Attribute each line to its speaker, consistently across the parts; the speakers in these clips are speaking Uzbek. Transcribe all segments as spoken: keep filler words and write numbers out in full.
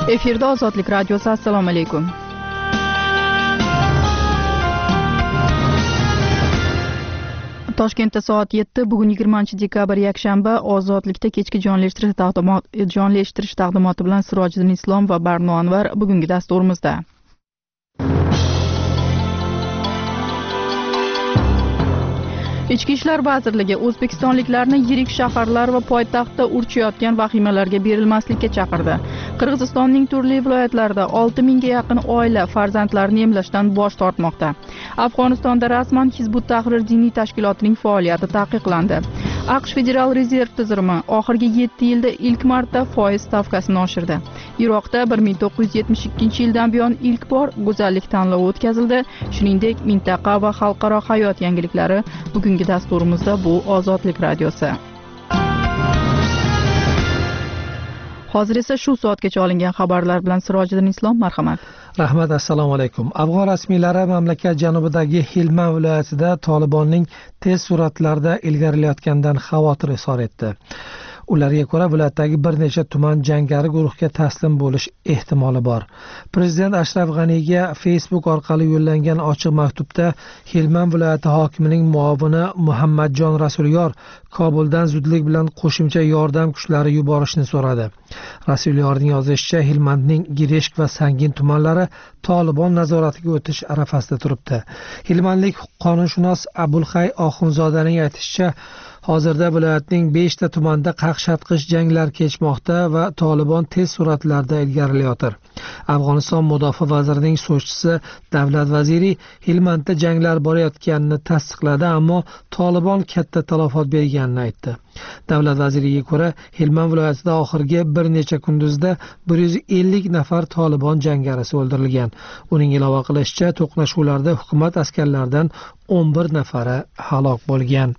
Speaker 1: Efirda Ozodlik radiosi. Assalomu alaykum. Toshkentda soat yetti, bugun yigirmanchi dekabr yakshanba. Ozodlikda kechki jonlashtirish taqdimoti jonlashtirish taqdimoti bilan Sirojiddin Islom va Barno Anvar bugungi dasturimizda. Ichki ishlar vazirligi o'zbekistonliklarni yirik shaharlar va poytaxtda urchayotgan vahimalarga berilmaslikka chaqirdi. Qirg'izistonning turli viloyatlarida olti mingga yaqin oila farzandlarini emlashdan bosh tortmoqda. Afg'onistonda rasman Hizbut Tahrir diniy tashkilotining faoliyati taqiqlandi. AQSh Federal rezerv tizimi oxirgi yetti yilda ilk marta foiz stavkasini oshirdi. Iroqda bir ming to'qqiz yuz yetmish ikkinchi yildan buyon ilk bor go'zallik tanlovi o'tkazildi. Shuningdek, mintaqa va xalqaro hayot yangiliklari bugungi dasturimizda bu Ozodlik radiosi. Hozir esa shu soatgacha olingan xabarlar bilan Sirojiddin Islom, marhamat.
Speaker 2: Rahmat, assalomu alaykum. Afg'on rasmiylari mamlakat janubidagi Helmand viloyatida Tolibonning tez sur'atlarda ilgarilayotganidan xavotir izhor etdi. Ularga ko'ra viloyatdagi bir necha tuman jangari guruhga taslim bo'lish ehtimoli bor. Prezident Ashraf G'aniyga Facebook orqali yo'llangan ochiq maktubda Helmand viloyati hokimining muovini Muhammadjon Rasulyor Kobuldan zudlik bilan qo'shimcha yordam kuchlari yuborishni so'radi. Rasulyorning yozishicha, Helmandning Gireshk va Sangin tumanlari Tolibon nazoratiga o'tish arafasida turibdi. Helmandlik qonunshunos Abulxay Oxunzodaning aytishicha, hozirda viloyatning beshta tumanda qaqshatqich janglar kechmoqda va Tolibon tez sur'atlarda ilgarilayotir. Afg'oniston mudofaa vazirining so'zchisi Davlat vaziri Helmandda janglar borayotganini tasdiqladi, ammo Tolibon katta talafot berganini aytdi. Davlat vaziriga ko'ra, Helmand viloyatida oxirgi bir necha kunduzda bir yuz ellik nafar Tolibon jangarisi o'ldirilgan. Uning ilova qilishicha, to'qnashuvlarda hukumat askarlaridan o'n bir nafari halok bo'lgan.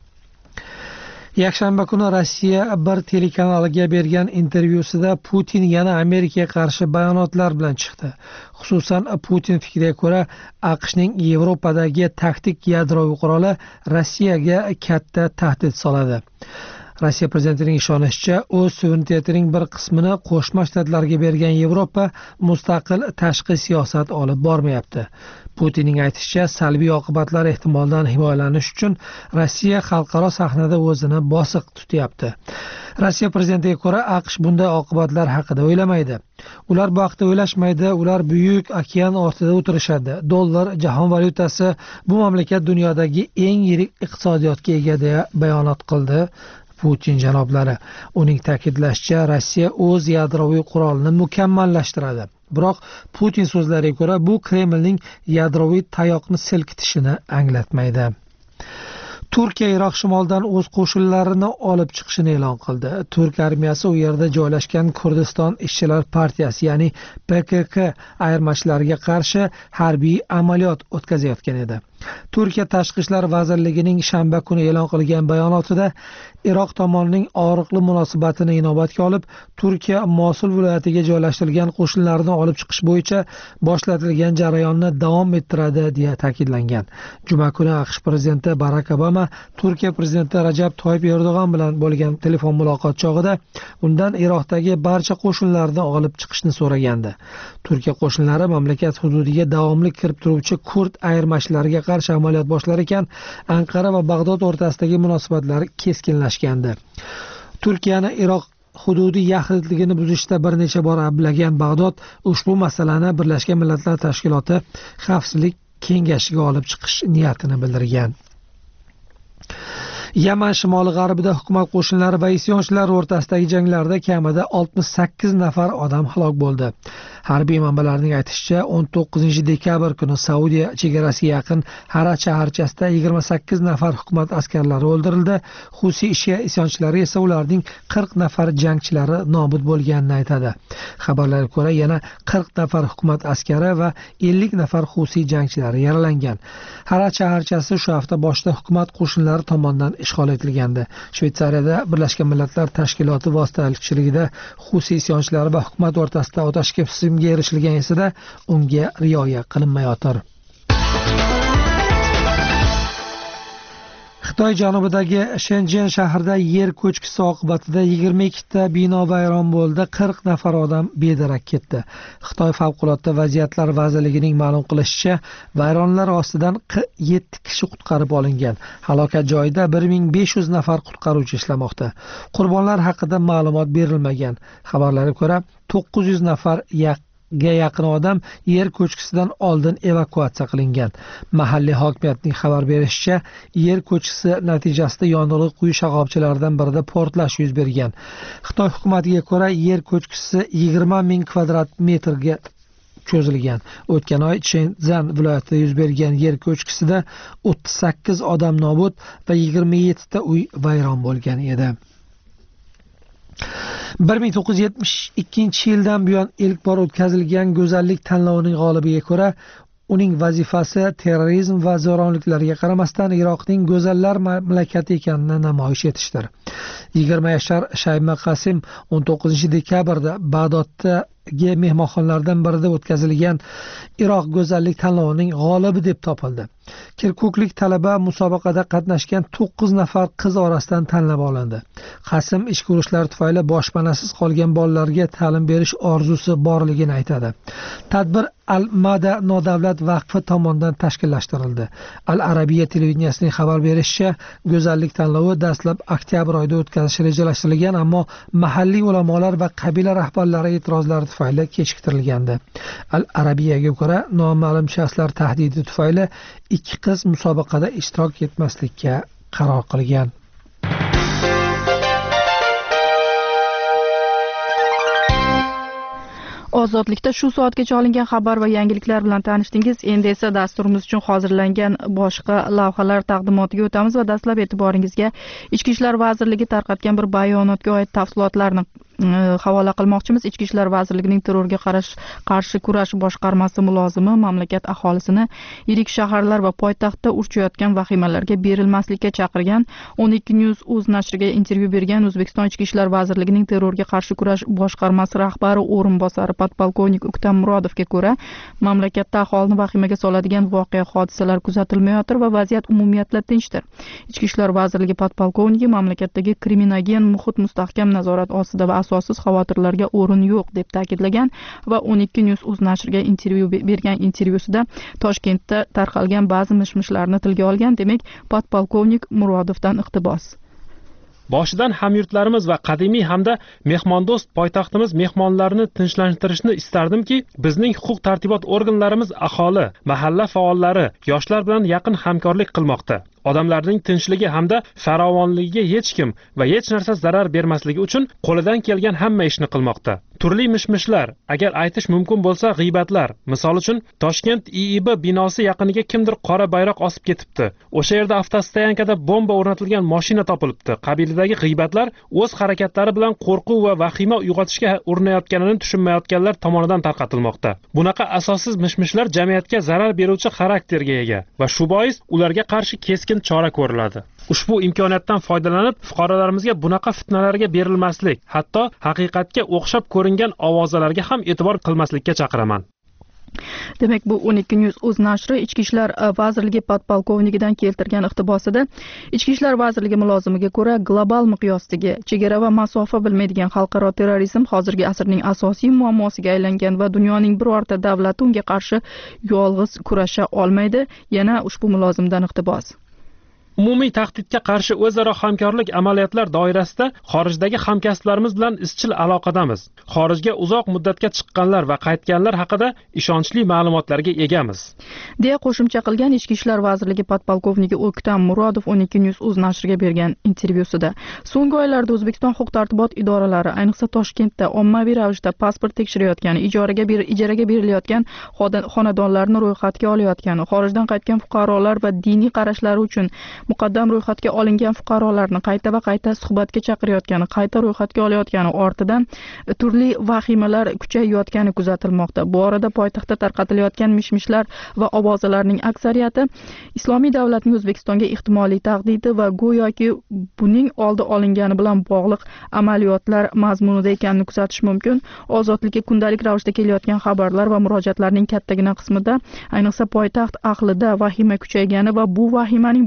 Speaker 2: Yakshanba kuni Rossiya bir telekanaliga bergan intervyusida Putin yana Amerikaga qarshi bayonotlar bilan chiqdi. Xususan, Putin fikriga ko'ra, AQShning Yevropadagi taktik yadroviy quroli Rossiyaga katta tahdid soladi. Rossiya prezidentining ishonishicha, o'z suverenitetining bir qismini Qo'shma Shtatlarga bergan Yevropa mustaqil tashqi siyosat olib bormayapti. Putinning aytishicha, salbiy oqibatlar ehtimoldan himoyalanish uchun Rossiya xalqaro sahnada o'zini bosiq tutyapti. Rossiya prezidentiga ko'ra, AQSh bunday oqibatlar haqida o'ylamaydi. Ular bu haqda o'ylashmaydi, ular buyuk okean ortida o'tirishadi. Dollar jahon valyutasi, bu mamlakat dunyodagi eng yirik iqtisodiyotga ega deya bayonot qildi Putin janoblari. Uning ta'kidlashicha, Rossiya o'z yadroviy qurolini mukammallashtiradi. Biroq Putin so'zlariga ko'ra, bu Kremlning yadroviy tayoqni silkitishini anglatmaydi. Turkiya Iroq shimolidan o'z qo'shinlarini olib chiqishini e'lon qildi. Turk armiyasi u yerda joylashgan Kurdiston ishchilar partiyasi, ya'ni P K K ayirmachilariga qarshi harbiy amaliyot o'tkazayotgan edi. Turkiya Tashqi ishlar vazirligining shanba kuni e'lon qilgan bayonotida Iroq tomonining og'riqli munosabatini inobatga olib, Turkiya Mosul viloyatiga joylashtirilgan qo'shinlarni olib chiqish bo'yicha boshlatilgan jarayonni davom ettiradi deya ta'kidlangan. Juma kuni AQSh prezidenti Barak Obama Turkiya prezidenti Rajab Toyyib Erdo'g'on bilan bo'lgan telefon muloqot chog'ida undan Iroqdagi barcha qo'shinlarni olib chiqishni so'ragandi. Turkiya qo'shinlari mamlakat hududiga davomli kirib turuvchi kurd ayirmachilariga qarshi amaliyot boshlar ekan, Anqara va Bag'dod o'rtasidagi munosabatlar keskinlashgandi. Turkiyani Iroq hududiy yaxlitligini buzishda bir necha bor ayblagan Bag'dod ushbu masalani Birlashgan Millatlar Tashkiloti Xavfsizlik kengashiga olib chiqish niyatini bildirgan. Yaman shimoli g'arbida hukumat qo'shinlari va isyonchilar o'rtasidagi janglarda kamida oltmish sakkiz nafar odam halok bo'ldi. Harbiy manbalarning aytishicha, o'n to'qqizinchi dekabr kuni Saudiya chegarasiga yaqin Hara shaharchasida yigirma sakkiz nafar hukumat askarlari o'ldirildi. Husi Shia isyonchilari esa ularning qirq nafar jangchilari nobud bo'lganini aytadi. Xabarlarga ko'ra, yana qirq nafar hukumat askari va ellik nafar Husi jangchilari yaralangan. Hara shaharchasi shu hafta boshida hukumat qo'shinlari tomonidan ishg'ol etilgandi. Shveysariyada Birlashgan Millatlar Tashkiloti vositachiligida Husi isyonchilari va hukumat o'rtasida otashga ga erishilgan esa unga rioya qilinmayotir. Xitoy janubidagi Shenzhen shahrida yer ko'chkisi oqibatida yigirma ikkita bino vayron bo'ldi, qirq nafar odam bedarak ketdi. Xitoy favqulodda vaziyatlar vazirligining ma'lum qilishicha, vayronlar ostidan yetti kishi qutqarib olingan. Halokat joyida bir ming besh yuz nafar qutqaruvchi ishlamoqda. Qurbonlar haqida ma'lumot berilmagan. Xabarlarga ko'ra, to'qqiz yuz nafar yaqin ga yaqin odam yer ko'chkisidan oldin evakuatsiya qilingan. Mahalliy hokimiyatning xabar berishicha, yer ko'chkisi natijasida yonilg'i quyish shoxobchalaridan birida portlash yuz bergan. Xitoy hukumatiga ko'ra, yer ko'chkisi yigirma ming kvadrat metrga cho'zilgan. O'tgan oy Shenzhen viloyatida yuz bergan yer ko'chkisida o'ttiz sakkiz odam nobud va yigirma yetti ta uy vayron bo'lgan edi. bir ming to'qqiz yuz yetmish ikkinchi yildan buyon ilk bor o'tkazilgan go'zallik tanlovining g'olibiga ko'ra, uning vazifasi terrorizm va zo'ravonliklarga qaramasdan Iroqning go'zallar mamlakati ekanini namoyish etishdir. yigirma yashar Shayma Qasim o'n to'qqizinchi dekabrda Bag'doddagi mehmonxonalardan birida o'tkazilgan Iroq go'zallik tanlovining g'olibi deb topildi. Kirkuklik talaba musobaqada qatnashgan to'qqiz nafar qiz orasidan tanlab olindi. Qasim ichki urushlar tufayli boshpanasiz qolgan bolalarga ta'lim berish orzusi borligini aytadi. Tadbir Al-Mada nodavlat vaqfi tomonidan tashkillashtirildi. Al-Arabiya televideniyasining xabar berishicha, go'zallik tanlovi dastlab oktyabr oyida o'tkazish rejalashtirilgan, ammo mahalliy ulamolar va qabila rahbarlari e'tirozlari tufayli kechiktirilgandi. Al-Arabiyaga ko'ra, noma'lum shaxslar tahdidi tufayli ikki qiz musobaqada ishtirok etmaslikka qaror qilgan.
Speaker 1: Ozodlikda shu soatgacha olingan xabar va yangiliklar bilan tanishdingiz. Endi esa dasturimiz uchun hozirlangan boshqa lavhalar taqdimotiga o'tamiz va dastlab e'tiboringizga Ichki ishlar vazirligi tarqatgan bir bayonotga oid tafsilotlarni havola qilmoqchimiz. Ichki ishlar vazirligining terrorga qarshi kurash boshqarmasi mulozimi mamlakat aholisini yirik shaharlar va poytaxtda urchayotgan vahimalarga berilmaslikka chaqirgan. o'n ikki News uz nashriga intervyu bergan O'zbekiston Ichki ishlar vazirligining terrorga qarshi kurash boshqarmasi rahbari o'rinbosari podpolkovnik Uktam Murodovga ko'ra, mamlakatda aholini vahimaga soladigan voqea hodisalar kuzatilmayotir va vaziyat umumiyatla tinchdir. Ichki ishlar vazirligi podpolkovniki mamlakatdagi kriminogen muhit mustahkam nazorat ostida va asossiz xavotirlarga o'rin yo'q deb ta'kidlagan va o'n ikki News uz nashriga intervyu bergan intervyusida Toshkentda tarqalgan ba'zi mish-mishlarni tilga olgan. Demak, podpolkovnik Murodovdan iqtibos.
Speaker 3: Boshidan hamyurtlarimiz va qadimiy hamda mehmondo'st poytaxtimiz mehmonlarini tinchlantirishni istardimki, bizning huquq-tartibot organlarimiz aholi, mahalla faollari, yoshlar bilan yaqin hamkorlik qilmoqda. Odamlarning tinchligi hamda farovonligiga hech kim va hech narsa zarar bermasligi uchun qo'lidan kelgan hamma ishni qilmoqda. Turli mishmishlar, agar aytish mumkin bo'lsa, g'iybatlar. Misol uchun, Toshkent I I B binosi yaqiniga kimdir qora bayroq osib ketibdi. O'sha yerda avtostoyankada bomba o'rnatilgan mashina topilibdi. Qabilidagi g'iybatlar o'z harakatlari bilan qo'rquv va vahima uyg'otishga urinayotganini tushunmayotganlar tomonidan tarqatilmoqda. Bunaqa asossiz mishmishlar jamiyatga zarar beruvchi xarakterga ega va shu bois ularga qarshi keskin chora ko'riladi. Ushbu imkoniyatdan foydalanib, fuqarolarimizga bunaqa fitnalarga berilmaslik, hatto haqiqatga o'xshab ko'ringan ovozalarga ham e'tibor qilmaslikka chaqiraman.
Speaker 1: Demak, bu o'n ikki News uz nashri Ichki ishlar vazirligi podpolkovnikidan keltirgan iqtibosida Ichki ishlar vazirligi mulozimiga ko'ra, global miqyosdagi chegara va masofa bilmaydigan xalqaro terrorizm hozirgi asrning asosiy muammosiga aylangan va dunyoning birorta davlati unga qarshi yolg'iz kurasha olmaydi. Yana ushbu mulozimdan iqtibos.
Speaker 3: Umumiy tahdidga qarshi o'zaro hamkorlik amaliyotlar doirasida xorijdagi hamkasblarimiz bilan izchil aloqadamiz. Xorijga uzoq muddatga chiqqanlar va qaytganlar haqida ishonchli ma'lumotlarga egamiz,
Speaker 1: deya qo'shimcha qilgan Ichki ishlar vazirligi podpolkovniki Uktam Murodov o'n ikki News uz nashriga bergan intervyusida. So'nggi oylarda O'zbekiston huquq-tartibot idoralari, ayniqsa Toshkentda ommaviy ravishda pasport tekshirayotgani, ijaraga ber ijaraga berilayotgan xonadonlarni ro'yxatga olayotgani, xorijdan qaytgan fuqarolar va diniy qarashlari uchun muqaddam ro'yxatga olingan fuqarolarni qayta va qayta suhbatga chaqirayotgani, qayta ro'yxatga olayotgani ortidan turli vahimalar kuchayayotgani kuzatilmoqda. Bu orada poytaxtda tarqatilayotgan mishmishlar va ovozalarning aksariyati Islomiy davlatning O'zbekistonga ehtimoliy tahdidi va go'yoki buning oldi olingani bilan bog'liq amaliyotlar mazmunida ekanini kuzatish mumkin. Ozodlikka kundalik ravishda kelayotgan xabarlar va murojaatlarning kattagina qismida, ayniqsa poytaxt ahlida vahima kuchaygani va bu vahimaning boshqa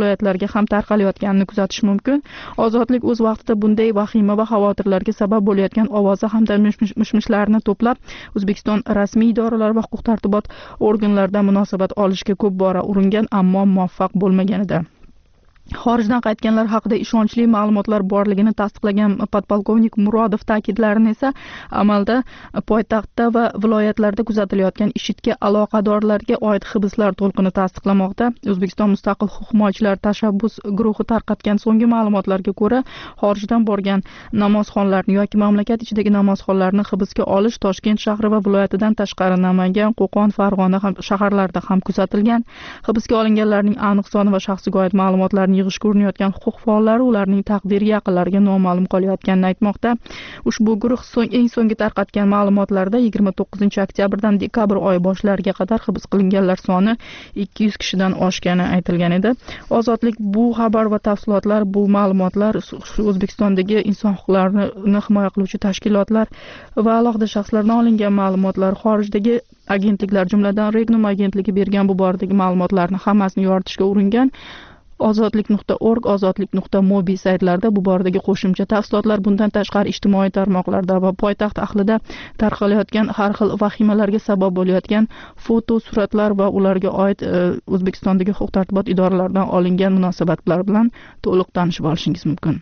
Speaker 1: viloyatlarga ham tarqalayotganini kuzatish mumkin. Ozodlik o'z vaqtida bunday vahima va xavotirlarga sabab bo'layotgan ovoza hamda mish-mishlarni to'plab O'zbekiston rasmiy idoralari va huquq tartibot organlaridan munosabat olishga ko'p bora uringan, ammo muvaffaq bo'lmagan edi. Xorijdan qaytganlar haqida ishonchli ma'lumotlar borligini tasdiqlagan podpolkovnik Murodov ta'kidlarini esa amalda poytaxtda va viloyatlarda kuzatilayotgan IShIDga aloqadorlarga oid hibslar to'lqini tasdiqlamoqda. O'zbekiston mustaqil huquq himoyachilar tashabbus guruhi tarqatgan so'nggi ma'lumotlarga ko'ra, xorijdan borgan namozxonlarni yoki mamlakat ichidagi namozxonlarni hibsga olish Toshkent shahri va viloyatidan tashqari Namangan, Qo'qon, Farg'ona ham shaharlarida ham kuzatilgan. Hibsga olinganlarning aniq soni va shaxsiga oid ma'lumotlarni yig'ishga urinayotgan huquq faollari ularning taqdiri yaqinlariga noma'lum qolayotganini aytmoqda. Ushbu guruh so'ng eng so'nggi tarqatgan ma'lumotlarda yigirma to'qqizinchi oktyabrdan dekabr oyi boshlariga qadar hibs qilinganlar soni ikki yuz kishidan oshgani aytilgan edi. Ozodlik bu xabar va tafsilotlar, bu ma'lumotlar O'zbekistondagi inson huquqlarini himoya qiluvchi tashkilotlar va alohida shaxslardan olingan ma'lumotlar, xorijdagi agentliklar, jumladan Regnum agentligi bergan bu boradagi ma'lumotlarni hammasini yoritishga uringan. ozodlik nuqta org, ozodlik nuqta mobi saytlarida bu boradagi qo'shimcha tafsilotlar, bundan tashqari ijtimoiy tarmoqlarda va poytaxt ahlida tarqalayotgan har xil vahimalarga sabab bo'layotgan foto, suratlar va ularga oid O'zbekistondagi huquq tartibot idoralaridan olingan munosabatlar bilan to'liq tanishib olishingiz mumkin.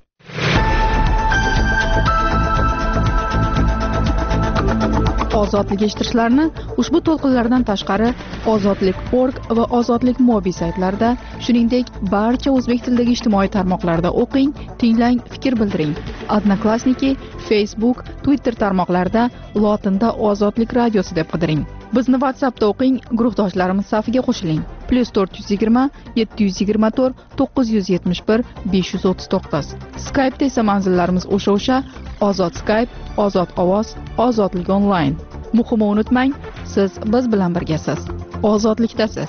Speaker 1: Ozodlik eshittirishlarni ushbu to'lqinlardan tashqari ozodlik nuqta org va ozodlik mobi saytlarida, shuningdek barcha o'zbek tilidagi ijtimoiy tarmoqlarda o'qing, tinglang, fikr bildiring. Odnoklassniki, Facebook, Twitter tarmoqlarida lotinda Ozodlik radiosi deb qidiring. Bizni WhatsAppda o'qing, guruhdoshlarimiz safiga qo'shiling. plus to'rt yuz yigirma yetti yuz yigirma to'rt to'qqiz yuz yetmish bir besh yuz o'ttiz to'qqiz. Skype'da esa manzillarimiz o'sha-o'sha: Ozod Skype, Ozod ovoz, Ozodlik onlayn. Muhimi unutmang, siz biz bilan birgasiz. Ozodlikdasiz.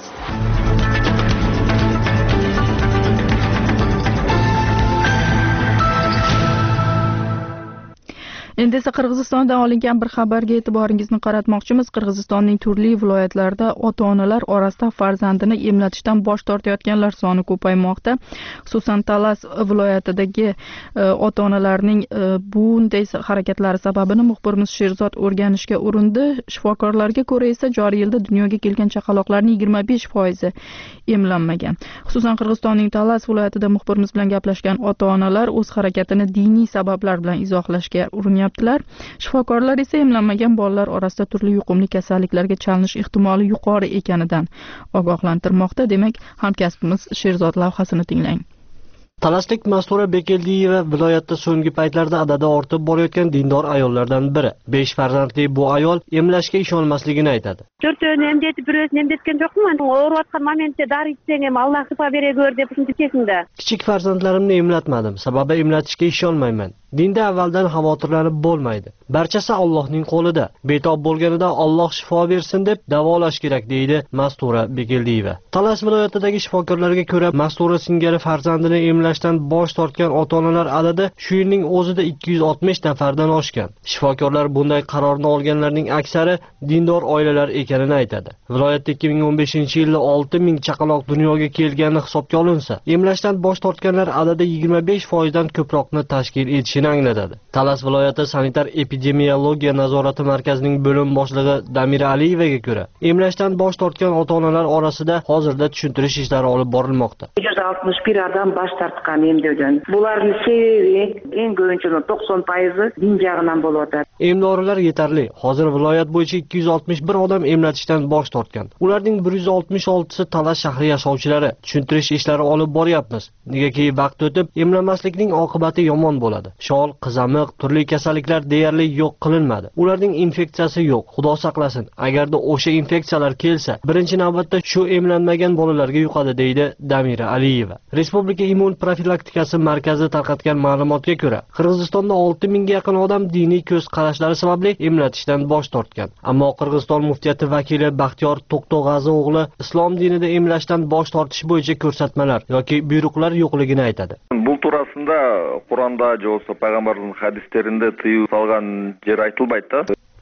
Speaker 1: Endi esa Qirg'izistondan olingan bir xabarga e'tiboringizni qaratmoqchimiz. Qirg'izistonning turli viloyatlarida ota-onalar orasida farzandini emlatishdan bosh tortayotganlar soni ko'paymoqda. Xususan Talas viloyatidagi ota-onalarning bunday harakatlari sababini muxbirimiz Sherzod o'rganishga urindi. Shifokorlarga ko'ra esa joriy yilda dunyoga kelgan chaqaloqlarning yigirma besh foizi emlanmagan. Xususan Qirg'izistonning Talas viloyatida muxbirimiz bilan gaplashgan ota-onalar o'z harakatini diniy sabablar bilan izohlashga uringan. Shifokorlar esa emlanmagan bolalar orasida turli yuqumli kasalliklarga chalinish ehtimoli yuqori ekanidan ogohlantirmoqda. Demak, hamkasbimiz Sherzod lavhasini tinglang.
Speaker 4: Talaslik Mastura Bekeldiyeva viloyatda so'nggi paytlarda adadi ortib borayotgan dindor ayollardan biri. besh farzandli bu ayol emlashga ishonmasligini aytadi.
Speaker 5: to'rtovini emdetib, biro'sini emdetgan jo'qman. O'rayotgan momentda dori ichsang ham Alloh shifo beraver deb shunday.
Speaker 4: Kichik farzandlarimni emlatmadim, sababi emlatishga ishonmayman. Dinda avvaldan xavotirlanib bo'lmaydi. Barchasi Allohning qo'lida. Betob bo'lganida Alloh shifo bersin deb davolash kerak, deydi Mastura Bekeldiyeva. Talas viloyatidagi shifokorlarga ko'ra, Mastura singari farzandini emlashdan bosh tortgan ota-onalar adadi shu yilning o'zida ikki yuz oltmish nafardan oshgan. Shifokorlar bunday qarorni olganlarning aksari dindor oilalar ekanini aytadi. Viloyatda ikki ming o'n beshinchi yilda olti ming chaqaloq dunyoga kelgani hisobga olinsa, emlashdan bosh tortganlar adadi yigirma besh foizdan ko'proqni tashkil etishi anglatadi. Talas viloyati sanitar epidemiologiya nazorati markazining bo'lim boshlig'i Damira Aliyevaga ko'ra, emlashdan bosh tortgan ota-onalar orasida hozirda tushuntirish ishlari olib borilmoqda.
Speaker 6: yuz oltmish bir odam bosh tortgan emdovdan. Bularning sebebi eng ko'pincha to'qson foizi din jag'idan bo'layotadi.
Speaker 4: Emdorilar yetarli. Hozir viloyat bo'yicha ikki yuz oltmish bir odam emlatishdan bosh tortgan. Ularning bir yuz oltmish oltisi Talas shahri yashovchilari. Tushuntirish ishlari olib boryapmiz. Negaki vaqt o'tib emlanmaslikning oqibati yomon bo'ladi. Shol, qizamiq, turli kasalliklar deyarli yo'q qilinmadi. Ularning infeksiyasi yo'q. Xudo saqlasin. Agarda o'sha infeksiyalar kelsa, birinchi navbatda shu emlanmagan bolalarga yuqadi, deydi Damira Aliyeva. Respublika immun profilaktikasi markazi tarqatgan ma'lumotga ko'ra, Qirg'izistonda olti mingga yaqin odam diniy ko'z qarashlari sababli emlatishdan bosh tortgan. Ammo Qirg'iziston muftiyati vakili Baxtiyor To'qtog'azi o'g'li islom dinida emlashdan bosh tortish bo'yicha ko'rsatmalar yoki buyruqlar yo'qligini aytadi.
Speaker 7: Bu turasida Qur'onda yoki payg'ambarning hadislarida tiyib salgan yer aytilmaydi.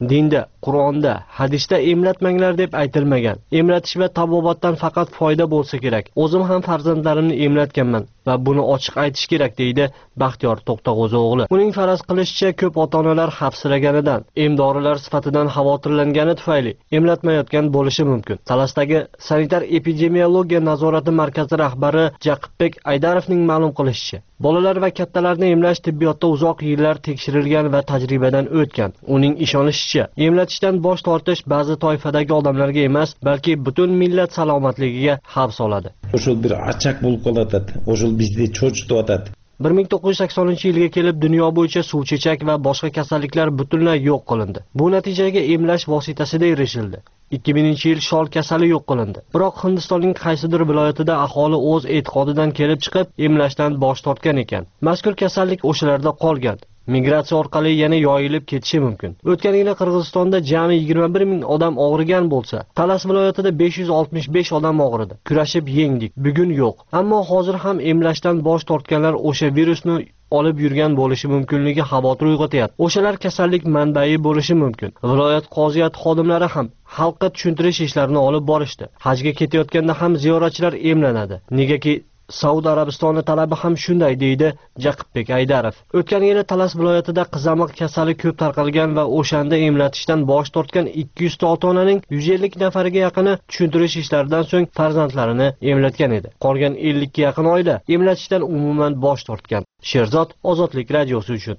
Speaker 4: Dinda, Qur'onda, hadisda emlatmanglar deb aytilmagan. Emlatish va tabobatdan faqat foyda bo'lsa kerak. O'zim ham farzandlarimni emlatganman va buni ochiq aytish kerak deydi Baxtiyor To'xtag'o'zi o'g'li. Uning faraz qilishicha, ko'p ota-onalar xavfsiraganidan, emdorilar sifatidan xavotirlangani tufayli emlatmayotgan bo'lishi mumkin. Talasdagi sanitar epidemiologiya nazorati markazi rahbari Jaqibbek Aydarovning ma'lum qilishicha, bolalar va kattalarni emlash tibbiyotda uzoq yillar tekshirilgan va tajribadan o'tgan. Uning ishonishicha, emlatishdan bosh tortish ba'zi toifadagi odamlarga emas, balki butun millat salomatligiga xavf soladi.
Speaker 7: O'shul bir achaq bo'lib qoladi. O'shul bizda cho'chitadi.
Speaker 4: bir ming to'qqiz yuz saksoninchi yilga kelib dunyo bo'yicha suvchechak va boshqa kasalliklar butunlay yo'q qilindi. Bu natijaga emlash vositasida erishildi. ikki minginchi yil shol kasali yo'q qilindi. Biroq Hindistonning qaysidir viloyatida aholi o'z e'tiqodidan kelib chiqib emlashdan bosh tortgan ekan. Mazkur kasallik o'shalarda qolgan. Migratsiya orqali yana yoyilib ketishi mumkin. O'tgan yili Qirg'izistonda jami yigirma bir ming odam og'rigan bo'lsa, Talas viloyatida besh yuz oltmish besh odam og'ridi. Kurashib yengdik. Bugun yo'q. Ammo hozir ham emlashdan bosh tortganlar o'sha virusni olib yurgan bo'lishi mumkinligi xavotir uyg'otyapti. O'shalar kasallik manbai bo'lishi mumkin. Viloyat qoziyat xodimlari ham xalqqa tushuntirish ishlarini olib borishdi. Hajga ketayotganda ham ziyoratchilar emlanadi. Negaki Saudiya Arabistoni talabi ham shunday deydi Jaqibbek Aydarov. O'tgan yili Talas viloyatida qizamiq kasali ko'p tarqalgan va o'shanda emlatishdan bosh tortgan ikki yuz ta ota-onaning yuz ellik nafariga yaqini tushuntirish ishlaridan so'ng farzandlarini emlatgan edi. Qolgan ellik ga yaqin oila emlatishdan umuman bosh tortgan. Sherzod, Ozodlik radiosi uchun.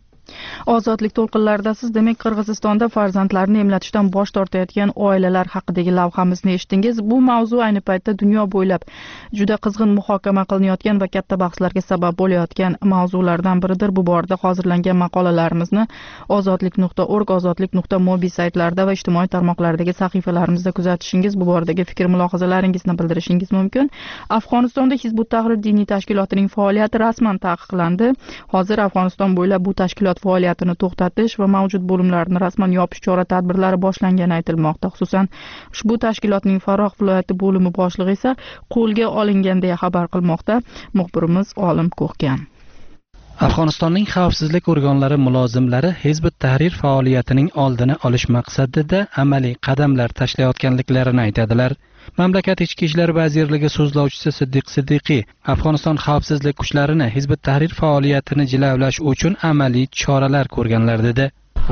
Speaker 1: Ozodlik to'lqinlaridasiz. Demak, Qirg'izistonda farzandlarini emlatishdan bosh tortayotgan oilalar haqidagi lavhamizni eshitdingiz. Bu mavzu ayni paytda dunyo bo'ylab juda qizg'in muhokama qilinayotgan va katta bahslarga sabab bo'layotgan mavzulardan biridir. Bu borada hozirlangan maqolalarimizni ozodlik nuqta org, ozodlik nuqta mobi saytlarida va ijtimoiy tarmoqlardagi sahifalarimizda kuzatishingiz, bu boradagi fikr mulohazalaringizni bildirishingiz mumkin. Afg'onistonda Hizbut Tahrir diniy tashkilotining faoliyati rasman taqiqlandi. Hozir Afg'oniston bo'ylab bu tashkilot faoliyatini to'xtatish va mavjud bo'limlarni rasman yopish chora-tadbirlari boshlangani aytilmoqda. Xususan, ushbu tashkilotning Farrox viloyati bo'limi boshlig'i esa qo'lga olingan deya xabar qilmoqda muxbirimiz Olim Ko'hgan.
Speaker 8: Afg'onistonning xavfsizlik organlari mulozimlari Hizbut Tahrir faoliyatining oldini olish maqsadida amaliy qadamlar tashlayotganliklarini aytadilar. Mamlakat Ichki ishlar vazirligi so'zlovchisi Siddiq Siddiqiy Afg'oniston xavfsizlik kuchlarini Hizbut Tahrir faoliyatini jilovlash uchun amaliy choralar ko'rganlar dedi.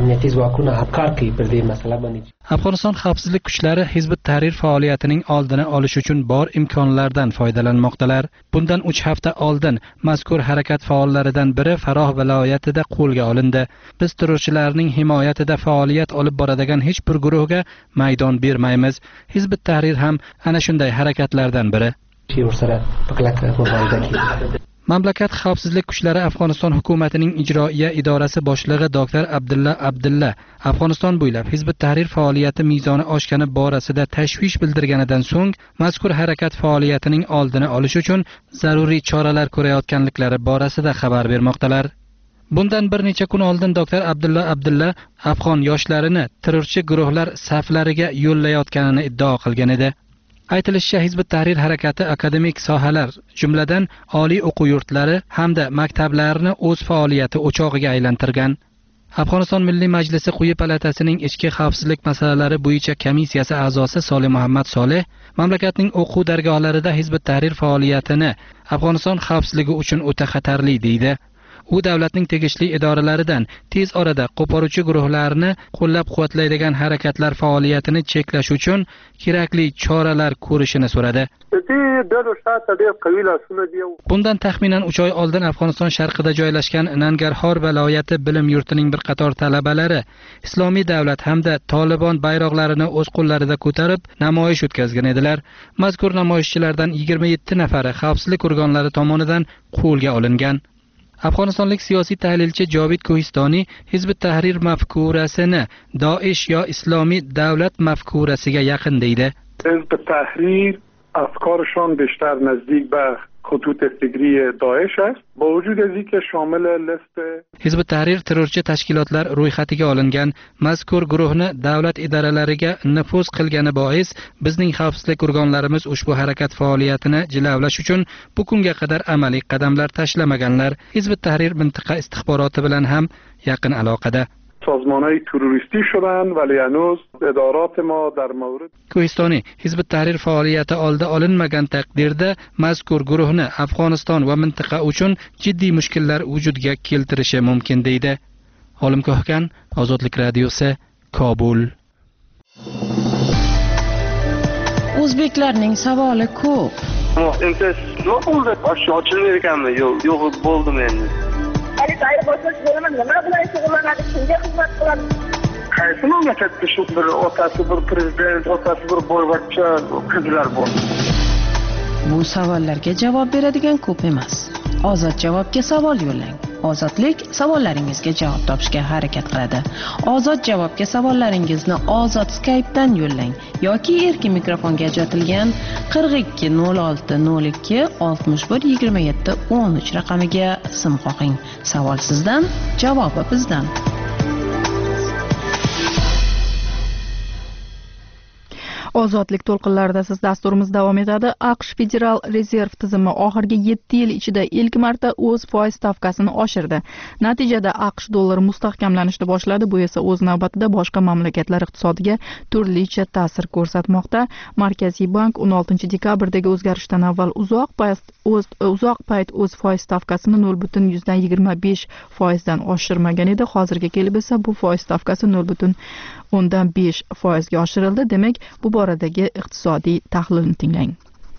Speaker 8: Afg'oniston xavfsizlik kuchlari Hizbut Tahrir faoliyatining oldini olish uchun bor imkonlardan foydalanmoqdalar. Bundan uch hafta oldin mazkur harakat faollaridan biri Farrox viloyatida qo'lga olindi. Biz terrorchilarning himoyatida faoliyat olib boradigan hech bir guruhga maydon bermaymiz. Hizbut Tahrir ham ana shunday harakatlardan biri. Mamlakat xavfsizlik kuchlari Afg'oniston hukumatining ijroiya idorasi boshlig'i doktor Abdulla Abdulla Afg'oniston bo'ylab Hizbut Tahrir faoliyati mezoni oshgani borasida tashvish bildirganidan so'ng mazkur harakat faoliyatining oldini olish uchun zaruriy choralar ko'rayotganliklari borasida xabar bermoqdalar. Bundan bir necha kun oldin doktor Abdulla Abdulla afg'on yoshlarini terrorchi guruhlar saflariga yo'llayotganini iddao qilgan edi. Aytilishicha, Hizbut Tahrir harakati akademik sohalar, jumladan oliy o'quv yurtlari hamda maktablarni o'z faoliyati o'chog'iga aylantirgan. Afg'oniston Milliy Majlisi quyi palatasining ichki xavfsizlik masalalari bo'yicha komissiyasi a'zosi Solih Muhammad Solih mamlakatning o'quv dargohlarida Hizbut Tahrir faoliyatini Afg'oniston xavfsizligi uchun o'ta xatarli deydi. U davlatning tegishli idoralaridan tez orada qo'poruvchi guruhlarni qo'llab-quvvatlaydigan harakatlar faoliyatini cheklash uchun kerakli choralar ko'rishini so'radi. Bundan taxminan uch oy oldin Afg'oniston sharqida joylashgan Nangarxor viloyati bilim yurtining bir qator talabalari Islomiy davlat hamda Tolibon bayroqlarini o'z qo'llarida ko'tarib namoyish o'tkazgan edilar. Mazkur namoyishchilardan yigirma yetti nafari xavfsizlik organlari tomonidan qo'lga olingan. Afg'onistonlik siyosiy tahlilchi Jovid Kohistoniy Hizbut Tahrir mafkurasini Daesh yo Islomiy davlat mafkurasiga yaqin deydi.
Speaker 9: Hizbut Tahrir افکارشان بیشتر نزدیک به خطوط فکری داعش است با وجود از اینکه شامل لیست
Speaker 8: Hizbut Tahrir terrorchi tashkilotlar ro'yxatiga olingan mazkur guruhni davlat idoralariga nufuz qilgani bois bizning xavfsizlik organlarimiz ushbu harakat faoliyatini jilovlash uchun bu kunga qadar amaliy qadamlar tashlamaganlar. Hizbut Tahrir mintaqa istixboroti bilan ham yaqin aloqada.
Speaker 9: سازمان‌های تروریستی شدن ولی هنوز ادارات ما در مورد
Speaker 8: کوهستانی Hizb ut-Tahrir faoliyati oldi olinmagan taqdirda mazkur guruhni Afg'oniston va mintaqa uchun jiddiy mushkullar vujudga keltirishi mumkin deydi. Olim Ko'hkan, Ozodlik radiosi, Kobul.
Speaker 10: O'zbeklarning savoli ko'p.
Speaker 11: Imtiyoz nima bo'ldi? Oshib ochilmaydi ekanmi? Yo'q, yo'q bo'ldim endi.
Speaker 12: Hali tayyor boshqa bo'laman. Nima bilan shug'ullanadi? Kimga xizmat qiladi?
Speaker 11: Qaysi mamlakatda shu bir otasi bir prezident, otasi bir boyvachcha qizlar bor?
Speaker 10: Bu savollarga javob beradigan ko'p emas. Ozod javobga savol yo'llang. Ozodlik savollaringizga javob topishga harakat qiladi. Ozod javobga savollaringizni Ozod Skype'dan yo'llang yoki erkin mikrofonga ajratilgan qirq ikki nol olti nol ikki oltmish bir yigirma yetti o'n uch raqamiga sim qo'ying. Savol sizdan, javobi bizdan.
Speaker 1: Ozodlik to'lqinlarida siz dasturimiz davom etadi. AQSh Federal rezerv tizimi oxirgi yetti yil ichida ilk marta o'z foiz stavkasini oshirdi. Natijada AQSh dollari mustahkamlanishni boshladi. Bu esa o'z navbatida boshqa mamlakatlar iqtisodiga turlicha ta'sir ko'rsatmoqda. Markaziy bank o'n oltinchi dekabrdagi o'zgarishdan avval uzoq payt o'z uzoq payt o'z foiz stavkasini nol butun yigirma besh foizdan oshirmagan edi. Hozirga kelib esa bu foiz stavkasi nol butun o'ndan besh foizga oshirildi. Demak, bu boradagi iqtisodiy tahlilni tinglang.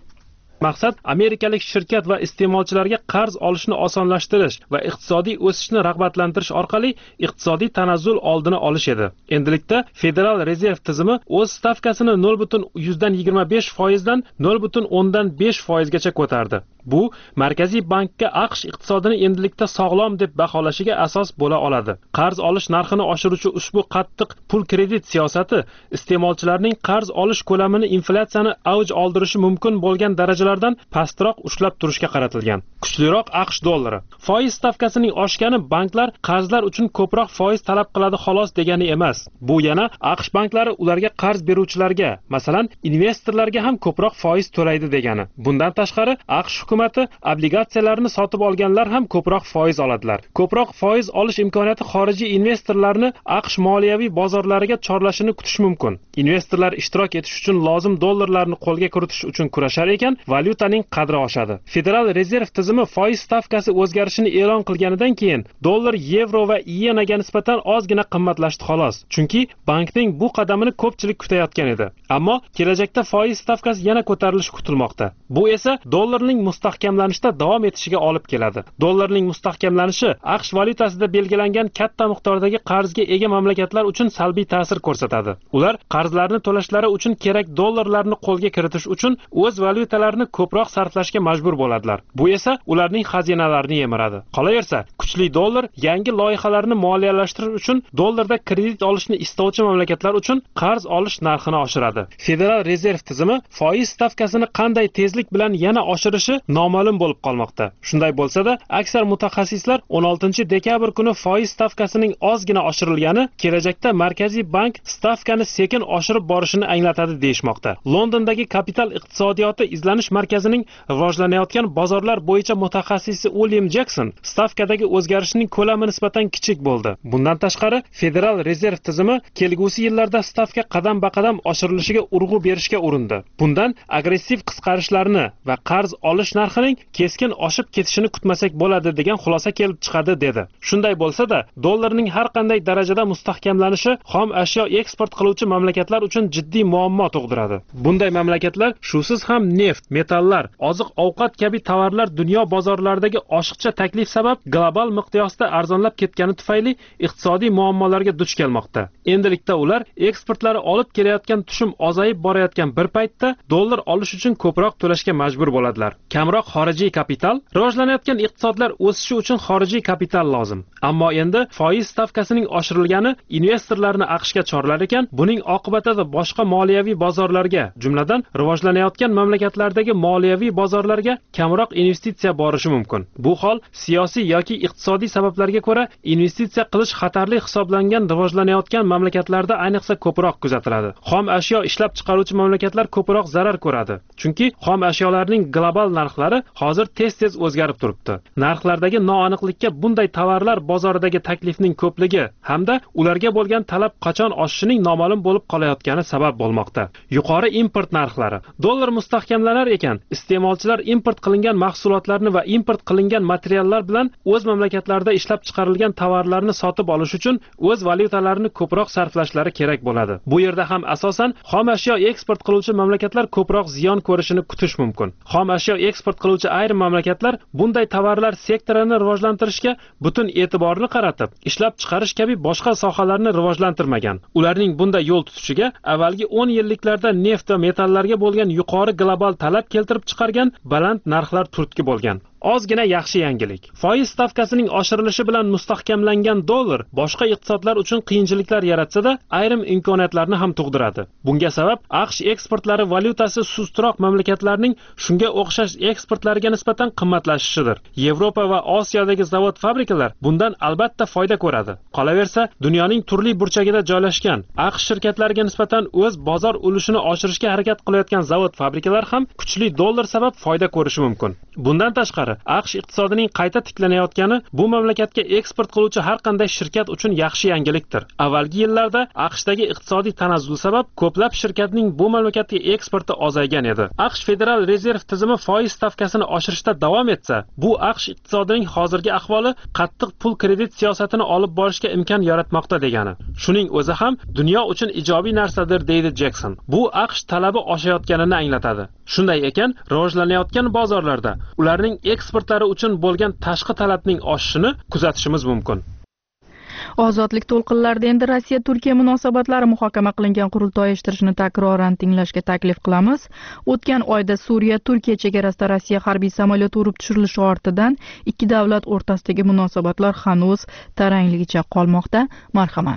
Speaker 3: Maqsad amerikalik shirkat va iste'molchilarga qarz olishni osonlashtirish va iqtisodiy o'sishni rag'batlantirish orqali iqtisodiy tanazzul oldini olish edi. Endilikda Federal rezerv tizimi o'z stavkasini nol butun yigirma besh foizdan nol butun o'ndan besh foizgacha ko'tardi. Bu Markaziy bankka AQSh iqtisodini endilikda sog'lom deb baholashiga asos bo'la oladi. Qarz olish narxini oshiruvchi ushbu qattiq pul kredit siyosati iste'molchilarning qarz olish ko'lamini inflyatsiyani avj oldirishi mumkin bo'lgan darajalardan pastroq ushlab turishga qaratilgan. Kuchliroq AQSh dollari. Foiz stavkasining oshgani banklar qarzlar uchun ko'proq foiz talab qiladi xolos degani emas. Bu yana AQSh banklari ularga qarz beruvchilarga, masalan, investorlarga ham ko'proq foiz to'laydi degani. Bundan tashqari AQSh hukumati obligatsiyalarni sotib olganlar ham ko'proq foiz oladilar. Ko'proq foiz olish imkoniyati xorijiy investorlarni AQSh moliyaviy bozorlariga chorlashini kutish mumkin. Investorlar ishtirok etish uchun lozim dollarlarni qo'lga kiritish uchun kurashar ekan, valyutaning qadri oshadi. Federal rezerv tizimi foiz stavkasi o'zgarishini e'lon qilganidan keyin dollar, yevro va yenaga nisbatan ozgina qimmatlashdi xolos. Chunki bankning bu qadamini ko'pchilik kutayotgan edi. Ammo kelajakda foiz stavkasi yana ko'tarilishi kutilmoqda. Bu esa dollarning mustahkamlanishda davom etishiga olib keladi. Dollarning mustahkamlanishi AQSh valyutasida belgilangan katta miqdordagi qarzga ega mamlakatlar uchun salbiy ta'sir ko'rsatadi. Ular qarzlarni to'lashlari uchun kerak dollarlarni qo'lga kiritish uchun o'z valyutalarini ko'proq sarflashga majbur bo'ladilar. Bu esa ularning xazinalarini yemiradi. Qolaversa, kuchli dollar yangi loyihalarni moliyalashtirish uchun dollarda kredit olishni istovchi mamlakatlar uchun qarz olish narxini oshiradi. Federal rezerv tizimi foiz stavkasini qanday tezlik bilan yana oshirishi noma'lum bo'lib qolmoqda. Shunday bo'lsa-da, aksar mutaxassislar o'n oltinchi dekabr kuni foiz stavkasining ozgina oshirilgani kelajakda Markaziy bank stavkani sekin oshirib borishini anglatadi deyishmoqda. Londondagi kapital iqtisodiyoti izlanish markazining rivojlanayotgan bozorlar bo'yicha mutaxassisi William Jackson stavkadagi o'zgarishning ko'lami nisbatan kichik bo'ldi. Bundan tashqari, Federal rezerv tizimi kelgusi yillarda stavka qadam-baqadam oshirilishiga urg'u berishga urindi. Bundan agressiv qisqarishlarni va qarz olish narxining keskin oshib ketishini kutmasak bo'ladi degan xulosa kelib chiqadi dedi. Shunday bo'lsa-da, dollarning har qanday darajada mustahkamlanishi xom ashyo eksport qiluvchi mamlakatlar uchun jiddiy muammo tug'diradi. Bunday mamlakatlar shusiz ham neft, metallar, oziq-ovqat kabi tovarlar dunyo bozorlaridagi oshiqcha taklif sabab global miqyosda arzonlab ketgani tufayli iqtisodiy muammolarga duch kelmoqda. Endilikda ular eksportlari olib kelayotgan tushum ozayib borayotgan bir paytda dollar olish uchun ko'proq to'lashga majbur bo'ladilar. Kamroq xorijiy kapital, rivojlanayotgan iqtisodlar o'sishi uchun xorijiy kapital lozim. Ammo endi foiz stavkasining oshirilgani investorlarni AQShga chorlar ekan, buning oqibatida boshqa moliyaviy bozorlarga, jumladan rivojlanayotgan mamlakatlardagi moliyaviy bozorlarga kamroq investitsiya borishi mumkin. Bu hol siyosiy yoki iqtisodiy sabablarga ko'ra investitsiya qilish xatarli hisoblangan rivojlanayotgan mamlakatlarda ayniqsa ko'proq kuzatiladi. Xom ashyo ishlab chiqaruvchi mamlakatlar ko'proq zarar ko'radi. Chunki xom ashyolarning global narxlari hozir tez-tez o'zgarib turibdi. Narxlardagi noaniqlikka bunday tovarlar bozoridagi taklifning ko'pligi hamda ularga bo'lgan talab qachon oshishining noma'lum bo'lib qolayotgani sabab bo'lmoqda. Yuqori import narxlari. Dollar mustahkamlanar ekan, iste'molchilar import qilingan mahsulotlarni va import qilingan materiallar bilan o'z mamlakatlarida ishlab chiqarilgan tovarlarni sotib olish uchun o'z valyutalarini ko'proq sarflashlari kerak bo'ladi. Bu yerda ham asosan xom ashyo eksport qiluvchi mamlakatlar ko'proq ziyon ko'rishini kutish mumkin. Xom ashyo eksport qiluvchi ayrim mamlakatlar bunday tovarlar sektorini rivojlantirishga butun e'tiborni qaratib, ishlab chiqarish kabi boshqa sohalarni rivojlantirmagan. Ularning bunday yo'l tutishiga avvalgi o'n yilliklarda neft va metallarga bo'lgan yuqori global talab keltirib chiqargan baland narxlar turtki bo'lgan. Ozgina yaxshi yangilik. Foiz stavkasining oshirilishi bilan mustahkamlangan dollar boshqa iqtisodlar uchun qiyinchiliklar yaratsa-da, ayrim imkoniyatlarni ham tug'diradi. Bunga sabab AQSh eksportlari valyutasi sustroq mamlakatlarning shunga o'xshash eksportlariga nisbatan qimmatlashishidir. Yevropa va Osiyodagi zavod-fabrikalar bundan albatta foyda ko'radi. Qolaversa, dunyoning turli burchagida joylashgan AQSh shirkatlariga nisbatan o'z bozor ulushini oshirishga harakat qilayotgan zavod-fabrikalar ham kuchli dollar sabab foyda ko'rishi mumkin. Bundan tashqari AQSh iqtisodining qayta tiklanayotgani bu mamlakatga eksport qiluvchi har qanday shirkat uchun yaxshi yangilikdir. Avvalgi yillarda AQShdagi iqtisodiy tanazzul sabab ko'plab shirkatning bu mamlakatga eksporti ozaygan edi. AQSh Federal rezerv tizimi foiz stavkasini oshirishda davom etsa, bu AQSh iqtisodining hozirgi ahvoli qattiq pul kredit siyosatini olib borishga imkon yaratmoqda degani. Shuning o'zi ham dunyo uchun ijobiy narsadir, deydi Jackson. Bu AQSh talabi oshayotganini anglatadi. Shunday ekan, rivojlanayotgan bozorlarda ularning eksportlari uchun bo'lgan tashqi talabning oshishini kuzatishimiz mumkin.
Speaker 1: Ozodlik to'lqinlarida endi Rossiya Turkiya munosabatlari muhokama qilingan qurultoy eshittirishni takroran tinglashga taklif qilamiz. O'tgan oyda Suriya Turkiya chegarasida Rossiya harbiy samolyoti urib tushirilishi ortidan ikki davlat o'rtasidagi munosabatlar hanuz tarangligicha qolmoqda. Marhamat.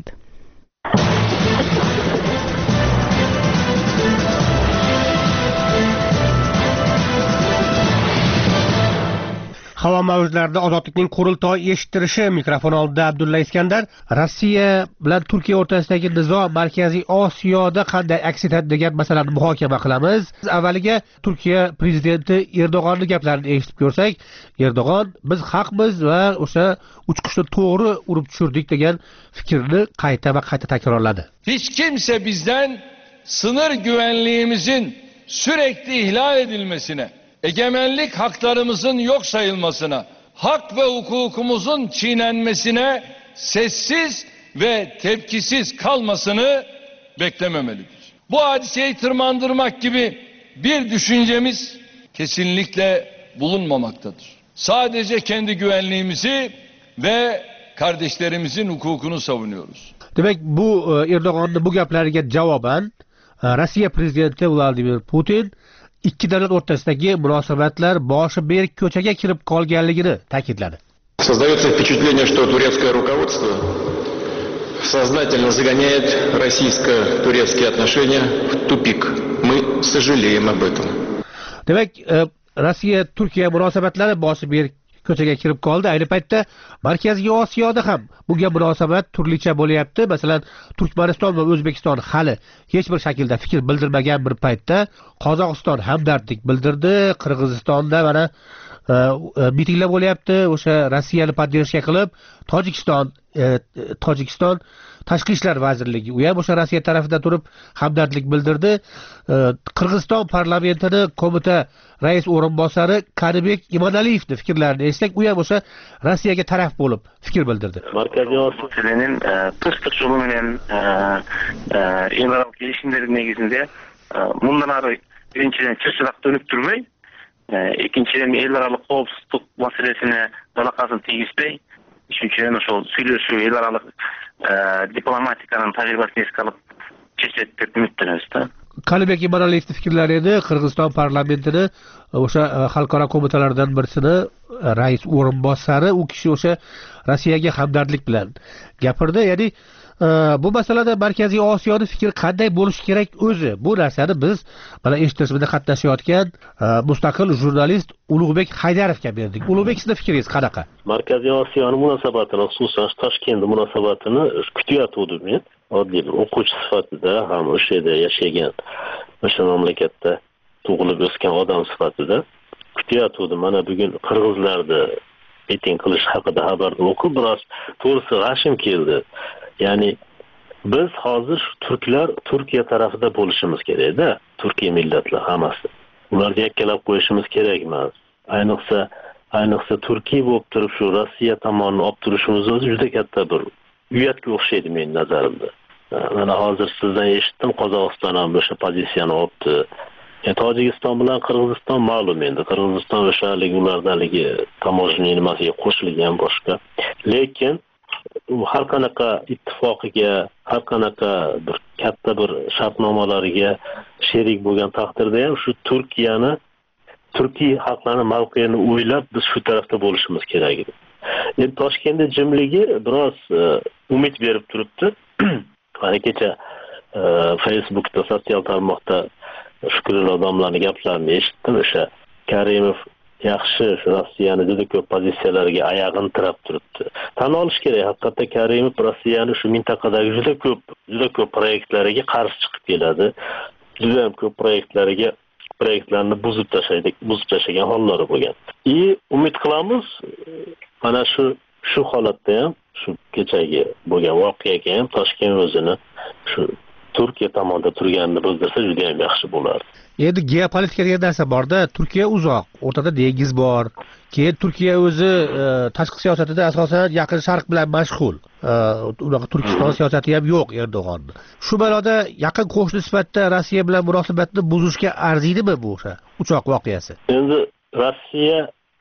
Speaker 13: Havo mavjlarida ozodlikning qurultoy eshittirishi. Mikrofon oldida Abdulla Iskandar. Rossiya bilan Turkiya o'rtasidagi nizo Markaziy Osiyoda qanday aks etadi degan masalani muhokama qilamiz. Avvaliga Turkiya prezidenti Erdo'g'onning gaplarini eshitib ko'rsak, Erdo'g'on biz haqmiz va o'sha uchqushni to'g'ri urib tushirdik degan fikrni qayta va qayta takrorladi.
Speaker 14: Hiç kimse bizden sınır güvenliğimizin sürekli ihlal edilmesine, egemenlik haklarımızın yok sayılmasına, hak ve hukukumuzun çiğnenmesine sessiz ve tepkisiz kalmasını beklememelidir. Bu hadiseyi tırmandırmak gibi bir düşüncemiz kesinlikle bulunmamaktadır. Sadece kendi güvenliğimizi ve kardeşlerimizin hukukunu savunuyoruz.
Speaker 13: Demek bu Erdoğan'ın bu gaplariga javoban Rossiya prezidenti Vladimir Putin ikki davlat o'rtasidagi munosabatlar boshi berk ko'chaga kirib qolganligini ta'kidladi.
Speaker 15: Создается впечатление, что турецкое руководство сознательно загоняет российско-турецкие отношения в тупик. Мы сожалеем об этом.
Speaker 13: Demek Rossiya Turkiya munosabatlari boshi berk ko'chaga kirib qoldi. Ayni paytda Markaziy Osiyoda ham bunga munosabat turlicha bo'lyapti. Masalan, Turkmaniston va O'zbekiston hali hech bir shaklda fikr bildirmagan bir paytda Qozog'iston hamdardlik bildirdi. Qirg'izistonda mana mitinglar bo'lyapti. O'sha Rossiyani podдержка qilib, Tojikiston Tojikiston Tashqi ishlar vazirligi u ham o'sha Rossiya tarafidan turib hamdardlik bildirdi. Qirg'iziston parlamentini qo'mita rais o'rinbosari Kanibek Imonaliyevni fikrlarini eshitsak, u ham o'sha Rossiyaga taraf bo'lib fikr bildirdi.
Speaker 16: Markaziy Osiyoning tinchlik yo'li bilan Evropa kelishimlari negizinde bundan ari birinchidan chirchiroq dönüp turmay, ikkinchidan el aralıq qovsuzlik masalasini dalaqasini tegizbey, üçüncüden o'sha сөйлөшүү el aralıq diplomatikanın tajribasini eske alıp chechadi deb umidlanamiz.
Speaker 13: Kanibek Imonaliyevni fikrlari edi. Qirg'iziston parlamentini o'sha xalqaro qo'mitalardan birisini rais o'rinbosari, u kishi o'sha Rossiyaga hamdardlik bilan gapirdi. Ya'ni bu masalada Markaziy Osiyoning fikri qanday bo'lishi kerak o'zi? Bu narsani biz mana eshitishimizda qatnashayotgan mustaqil jurnalist Ulug'bek Haydarovga berdik. Ulug'bek, sizning fikringiz qanaqa?
Speaker 17: Markaziy Osiyoning munosabatini, xususan Toshkentning munosabatini kutayotgandim men. Oddiy bir o'quvchi sifatida ham o'sha yerda yashagan, o'sha mamlakatda tug'ilib o'sgan odam sifatida kutayotgandim. Mana bugun qirg'izlarni miting qilish haqida xabarni o'qib biroz to'g'risi g'ashim keldi. Ya'ni biz hozir turklar Turkiya tarafida bo'lishimiz kerak-da, Turkiya millatlar hammasi. Ularni yakkalab qo'yishimiz kerak emas. Ayniqsa, ayniqsa Turkiya bo'lib turib shu Rossiya tomonini olib turishimiz o'zi juda katta bir uyatga o'xshaydi men nazarimda. Mana hozir sizdan eshitdim, Qozog'iston ham o'sha pozitsiyani olibdi. Yani Tojikiston bilan Qirg'iziston ma'lum endi. Qirg'iziston o'shalik ulardaligi tamojniy nimasiga qo'shilgan boshqa. Lekin u har qanaqa ittifoqiga, har qanaqa bir katta bir shartnomalariga sherik bo'lgan taqdirda ham shu Turkiyani, Turkiya xalqlarining mavqeini o'ylab biz shu tarafda bo'lishimiz kerak edi. Endi Toshkentda jimligi biroz umid berib turibdi. Mana kecha Facebookda, sotsial tarmoqda Shukrul odamlarning gaplarini eshitdim. O'sha Karimov yaxshi Rossiyani juda ko'p pozitsiyalarga oyog'ini tirab turibdi. Tan olish kerak, haqiqatda Karimov Rossiyani shu mintaqadagi juda ko'p, juda ko'p proyektlariga qarshi chiqib keladi. Juda ham ko'p proyektlariga proyektlarni buzib tashlaydi, buzib tashlagan hollari bo'lgan. И umid qilamiz, mana shu shu holatda ham, shu kechagi bo'lgan voqeaga ham Toshkent o'zini shu Turkiya tomonda turganini bildirsa juda ham yaxshi bo'lardi.
Speaker 13: Endi geopolitika degan narsa borda, Turkiya uzoq, o'rtada dengiz bor. Keyin Turkiya o'zi tashqi siyosatida asosan Yaqin Sharq bilan mashg'ul. Unaqa Turkiston siyosati ham yo'q Erdo'g'onni. Shu ma'noda yaqin qo'shni sifatida Rossiya bilan munosabatni buzishga arziydimi bu o'sha uchoq voqeasi?
Speaker 17: Endi Rossiya,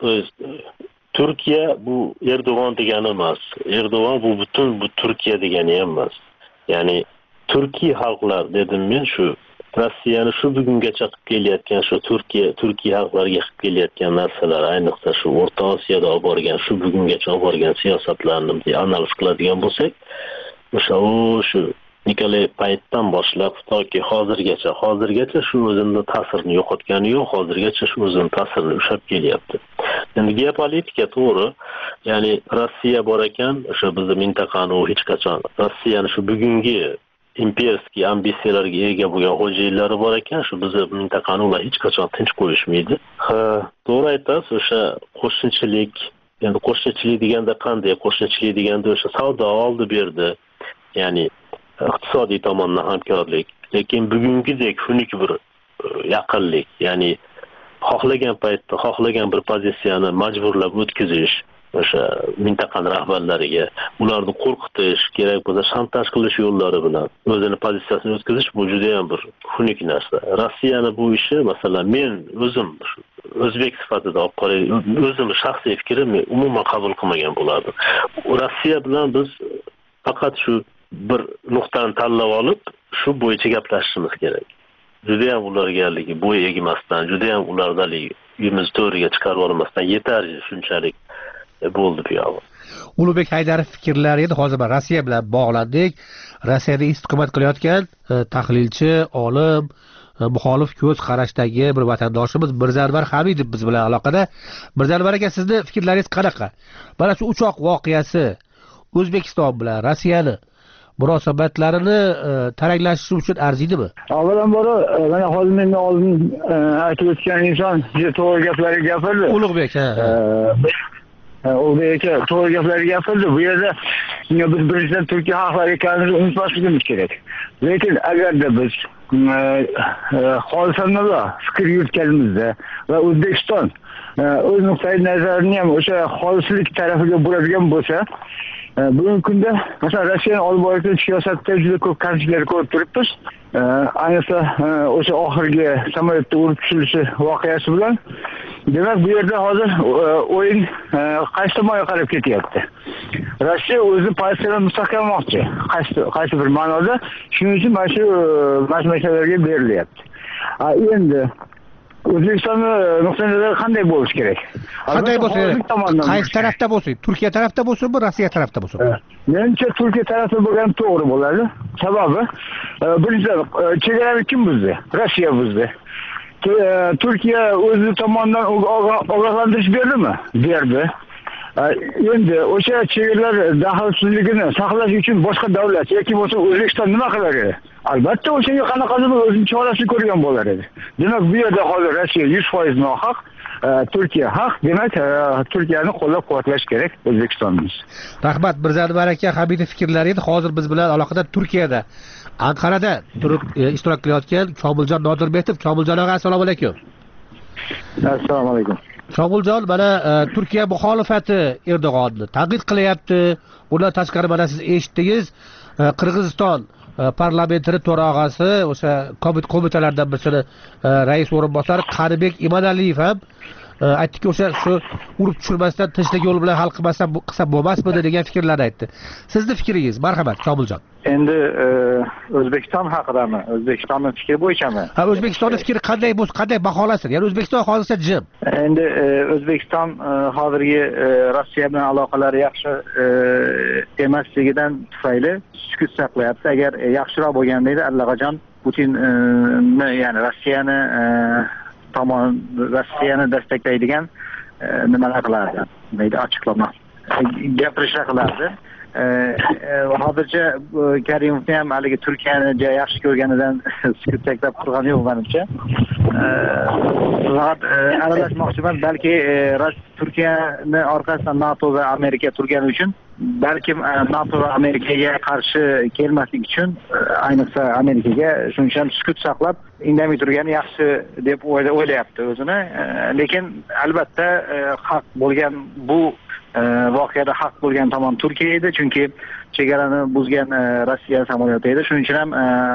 Speaker 17: Turkiya bu Erdo'g'on degani emas. Erdo'g'on bu butun bu Turkiya degani ham emas. Ya'ni Turkiy xalqlar dedim men shu Rossiyani shu bugungacha qilib kelayotgan shu Turkiya Turkiy xalqlarga qilib kelayotgan narsalar, ayniqsa shu O'rta Osiyoda olib borgan, shu bugungacha olib borgan siyosatlarni analiz qiladigan bo'lsak, o'sha u shu Nikolay paytdan boshlab toki hozirgacha, hozirgacha shu o'zini ta'sirini yo'qotgani yo'q, hozirgacha shu o'zini ta'sirini ushlab kelyapti. Endi geopolitika to'g'ri, ya'ni Rossiya bor ekan, o'sha bizning mintaqani u hech qachon Rossiyani shu bugungi imperiyaskiy ambitsiyalarga ega bo'lgan xo'jayinnlari bor ekan, shu bizning mintaqani ular hech qachon tinch qo'yishmaydi. Ha, to'g'ri aytasiz, o'sha qo'shnichilik, endi qo'shnichilik deganda qanday? Qo'shnichilik deganda o'sha savdo oldi-berdi, ya'ni iqtisodiy tomondan hamkorlik, lekin bugungidek xunuk bir yaqinlik, ya'ni xohlagan paytda xohlagan bir pozitsiyani majburlab o'tkazish, o'sha mintaqaning rahbarlariga ularni qo'rqitish, kerak bo'lsa shantaj qilish yo'llari bilan o'zini pozitsiyasini o'tkazish bu juda ham bir xunuk narsa. Rossiyani bu ishi, masalan, men o'zim o'zbek sifatida olib qaray, o'zim shaxsiy fikrim umuman qabul qilmagan bo'lardim. Rossiya bilan biz faqat shu bir nuqtani tanlab olib, shu bo'yicha gaplashishimiz kerak. Juda ham ulargaligi bo'y egmasdan, juda ham ulardagi uyimiz to'riga chiqarib olmasdan yetarli shunchalik bo'ldi bu yo'q.
Speaker 13: Ulug'bek Haydarov fikrlari edi. Hozir Rossiya bilan bog'landik. Rossiyada istiqomat qilayotgan tahlilchi, olim, muxolif ko'z qarashdagi bir vatandoshimiz Mirzanvar Hamidov biz bilan aloqada. Mirzanvar aka, sizning fikrlaringiz qanaqa? Mana shu uchoq voqeasi O'zbekiston bilan Rossiyani munosabatlarini taranglatish uchun arziydimi?
Speaker 18: Avvalambor mana hozir menga oldin aytib o'tgan inson juda to'g'ri gaplarga gapirdi.
Speaker 13: Ulug'bek, ha.
Speaker 18: Ulug'bek aka to'g'ri gaplarga gapirdi. Bu yerda biz birinchidan Turkiya xalqlari ekanimizni unutmasligimiz kerak. Lekin agarda biz xolisonlar fikr yuritganimizda va O'zbekiston o'z nuqtai nazarini ham o'sha xolislik tarafiga buradigan bo'lsa, bugungi kunda masalan Rossiyaning olib borayotgan siyosatda juda ko'p kamchiliklar ko'rib turibmiz. Ayniqsa o'sha oxirgi samolyotda urib tushirilishi voqeasi bilan. Demak, bu yerda hozir o'yin qaysi tomonga qarab ketyapti? Rossiya o'zini pozitsiyasini mustahkamlamoqchi, qaysi qaysi bir ma'noda. Shuning uchun mana shu mashmashalarga berilyapti. Endi O'zbekistonni nuqtai nazari qanday bo'lishi kerak?
Speaker 13: Qanday bo'lsa kerak? Qaysi tarafda bo'lsin? Turkiya tarafda bo'lsinmi, Rossiya tarafda bo'lsinmi?
Speaker 18: Menimcha Turkiya tarafida bo'lgani to'g'ri bo'ladi. Sababi birinchidan chegarani kim buzdi? Rossiya buzdi. Turkiya o'zi tomonidan ogohlantirish berdimi? Berdi. Endi o'sha chegaralar daxlsizligini saqlash uchun boshqa davlat yoki bo'lsa O'zbekiston nima qilar edi? Albatta o'shanga qanaqadir o'zining chorasini ko'rgan bo'lar edi. Demak, bu yerda hozir Rossiya yuz foiz nohaq, Turkiya haq. Demak, Turkiyani qo'llab-quvvatlash kerak O'zbekistonni.
Speaker 13: Rahmat Mirzali aka, Hamidov fikrlari edi. Hozir biz bilan aloqada Turkiyada, Anqarada turib ishtirok qilayotgan Komiljon Nodirbekov. Komiljon aka, assalomu alaykum.
Speaker 18: Assalomu alaykum.
Speaker 13: Komiljon, mana Turkiya muxolifati Erdo'g'onni tanqid qilyapti. Undan tashqari mana siz eshitdingiz, Qirg'iziston parlamentari to'rog'asi o'sha qo'mitalardan birisini rais o'rinbosari Qanibek Imanaliyev ham aytdiki, o'sha shu urib tushirmasdan tinchlik yo'li bilan hal qilmasdan qilsa bo'lmasmidi degan fikrlarni aytdi. Sizni fikringiz, marhamat Komiljon.
Speaker 19: Endi O'zbekiston haqidami? O'zbekistonning fikri bo'yichami?
Speaker 13: Ha, O'zbekistonning fikri qanday bo'lsa, qanday baholasin? Ya'ni O'zbekiston hozircha jim.
Speaker 19: Endi O'zbekiston hozirgi Rossiya bilan aloqalari yaxshi emasligidan tufayli sukut saqlayapti. Agar yaxshiroq bo'lganda edi, allaqachon Putinni, ya'ni Rossiyani tomon Rossiyani desteklaydigan nimalar qilardi? Deydi, ochiqlama gapirishlar qilardi. Hozircha Karimovni ham haligi Turkiyani yaxshi ko'rganidan sukut saklab turgani yo'q menimcha. Faqat aralashmoqchiman, balki Turkiyani orqasidan NATO va Amerika turgani uchun, balkim NATO va Amerikaga qarshi kelmaslik uchun, ayniqsa Amerikaga shuncha ham sukut saqlab indamay turgani yaxshi deb o'ylayapti o'zini. Lekin albatta haq bo'lgan bu voqeada haq bo'lgan tomon Turkiya edi, chunki chegarani buzgan Rossiya samolyoti edi. Shuning uchun ham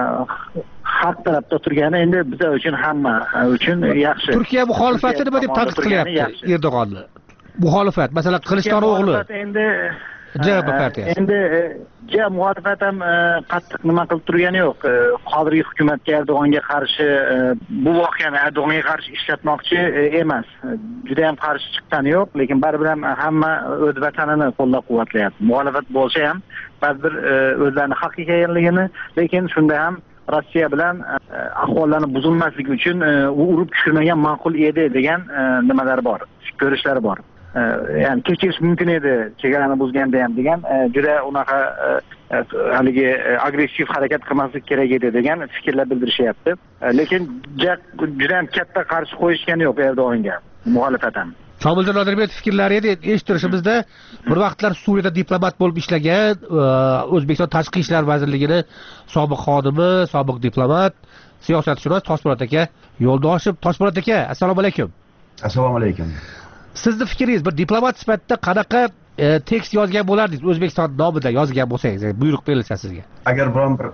Speaker 19: haq tarafda turgani endi biz uchun hamma uchun yaxshi.
Speaker 13: Turkiya muxolifati nima deb tanqid qilyapti Erdo'g'onni? Muxolifat, masalan, Qilichdaryo o'g'li
Speaker 19: endi
Speaker 13: J H P partiyasi.
Speaker 19: Endi ja muxolifat ham qattiq nima qilib turgani yo'q. Hozirgi hukumatga Erdo'g'onga qarshi bu voqeani Erdo'g'onga qarshi ishlatmoqchi emas. Juda ham qarshi chiqqani yo'q, lekin baribir ham hamma o'z vatanini qo'llab-quvvatlayapti. Muxolifat bo'lsa ham baribir o'zlarini haq ekanligini, lekin shunda ham Rossiya bilan ahvollarni buzilmasligi uchun u urib tushirmagan ma'qul edi degan nimalar bor, ko'rishlari bor. Ya'ni kechirish mumkin edi chegarani buzganda ham degan, juda unaqa haligi agressiv harakat qilmaslik kerak edi degan fikrlar bildirishyapti. Lekin juda ham katta qarshi qo'yishgani yo'q Erdo'g'onga muxolifat ham.
Speaker 13: Komiljon Nodirbekov fikrlari edi eshittirishimizda, bir vaqtlar Suriyada diplomat bo'lib ishlagan O'zbekiston Tashqi ishlar vazirligini sobiq xodimi, sobiq diplomat, siyosatshunos Toshpo'lat aka Yo'ldoshev. Toshpo'lat aka, assalomu alaykum.
Speaker 20: Assalomu alaykum.
Speaker 13: Sizni fikringiz, bir diplomat sifatida qanaqa tekst yozgan bo'lardingiz? O'zbekiston nomida yozgan bo'lsangiz, buyruq berilsa sizga.
Speaker 20: Agar biron bir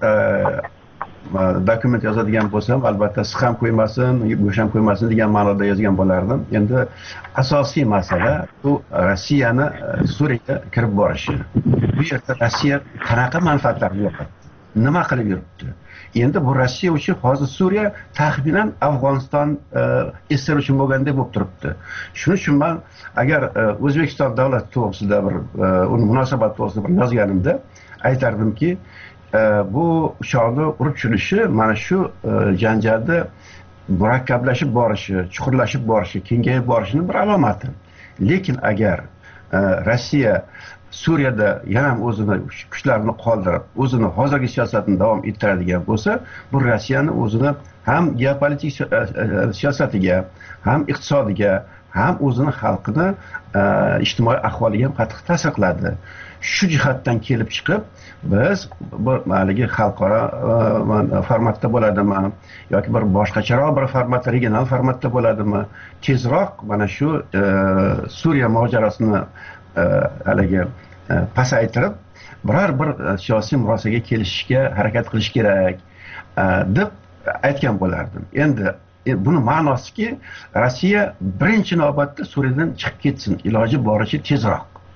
Speaker 20: dokument yozadigan bo'lsam, albatta siz ham qo'ymasin, bo'sh ham qo'ymasin degan ma'noda yozgan bo'lardim. Endi asosiy masala bu Rossiyani Suriyaga kirib borishi. Bu yerda Rossiya qanaqa manfaatlarni yo'qotdi? Nima qilib yuribdi? Endi bu Rossiya uchun hozir Suriya taxminan Afg'oniston Isroil uchun bo'lgandek bo'lib turibdi. Shuning uchun men agar O'zbekiston davlat to'g'risida bir uni munosabat to'g'risida bir yozganimda aytardimki, bu uchoqni urib tushirishi mana shu janjalda murakkablashib borishi, chuqurlashib borishi, kengayib borishini bir alomati. Lekin agar Rossiya Suriyada yana ham o'zini kuchlarini qoldirib, o'zini hozirgi siyosatini davom ettiradigan bo'lsa, bu Rossiyani o'zini ham geopolitik siyosatiga, ham iqtisodiga, ham o'zini xalqini ijtimoiy ahvoliga ham qattiq ta'sir qiladi. Shu jihatdan kelib chiqib, biz bir maligi xalqaro formatda bo'ladimi yoki bir boshqacharoq bir formatda, regional formatda bo'ladimi, tezroq mana shu Suriya mojarosini haligi pasaytirib biror bir siyosiy murosaga kelishishga harakat qilish kerak deb aytgan bo'lardim. Endi buni ma'nosiki, Rossiya birinchi navbatda Suriyadan chiqib ketsin, iloji boricha tezroq.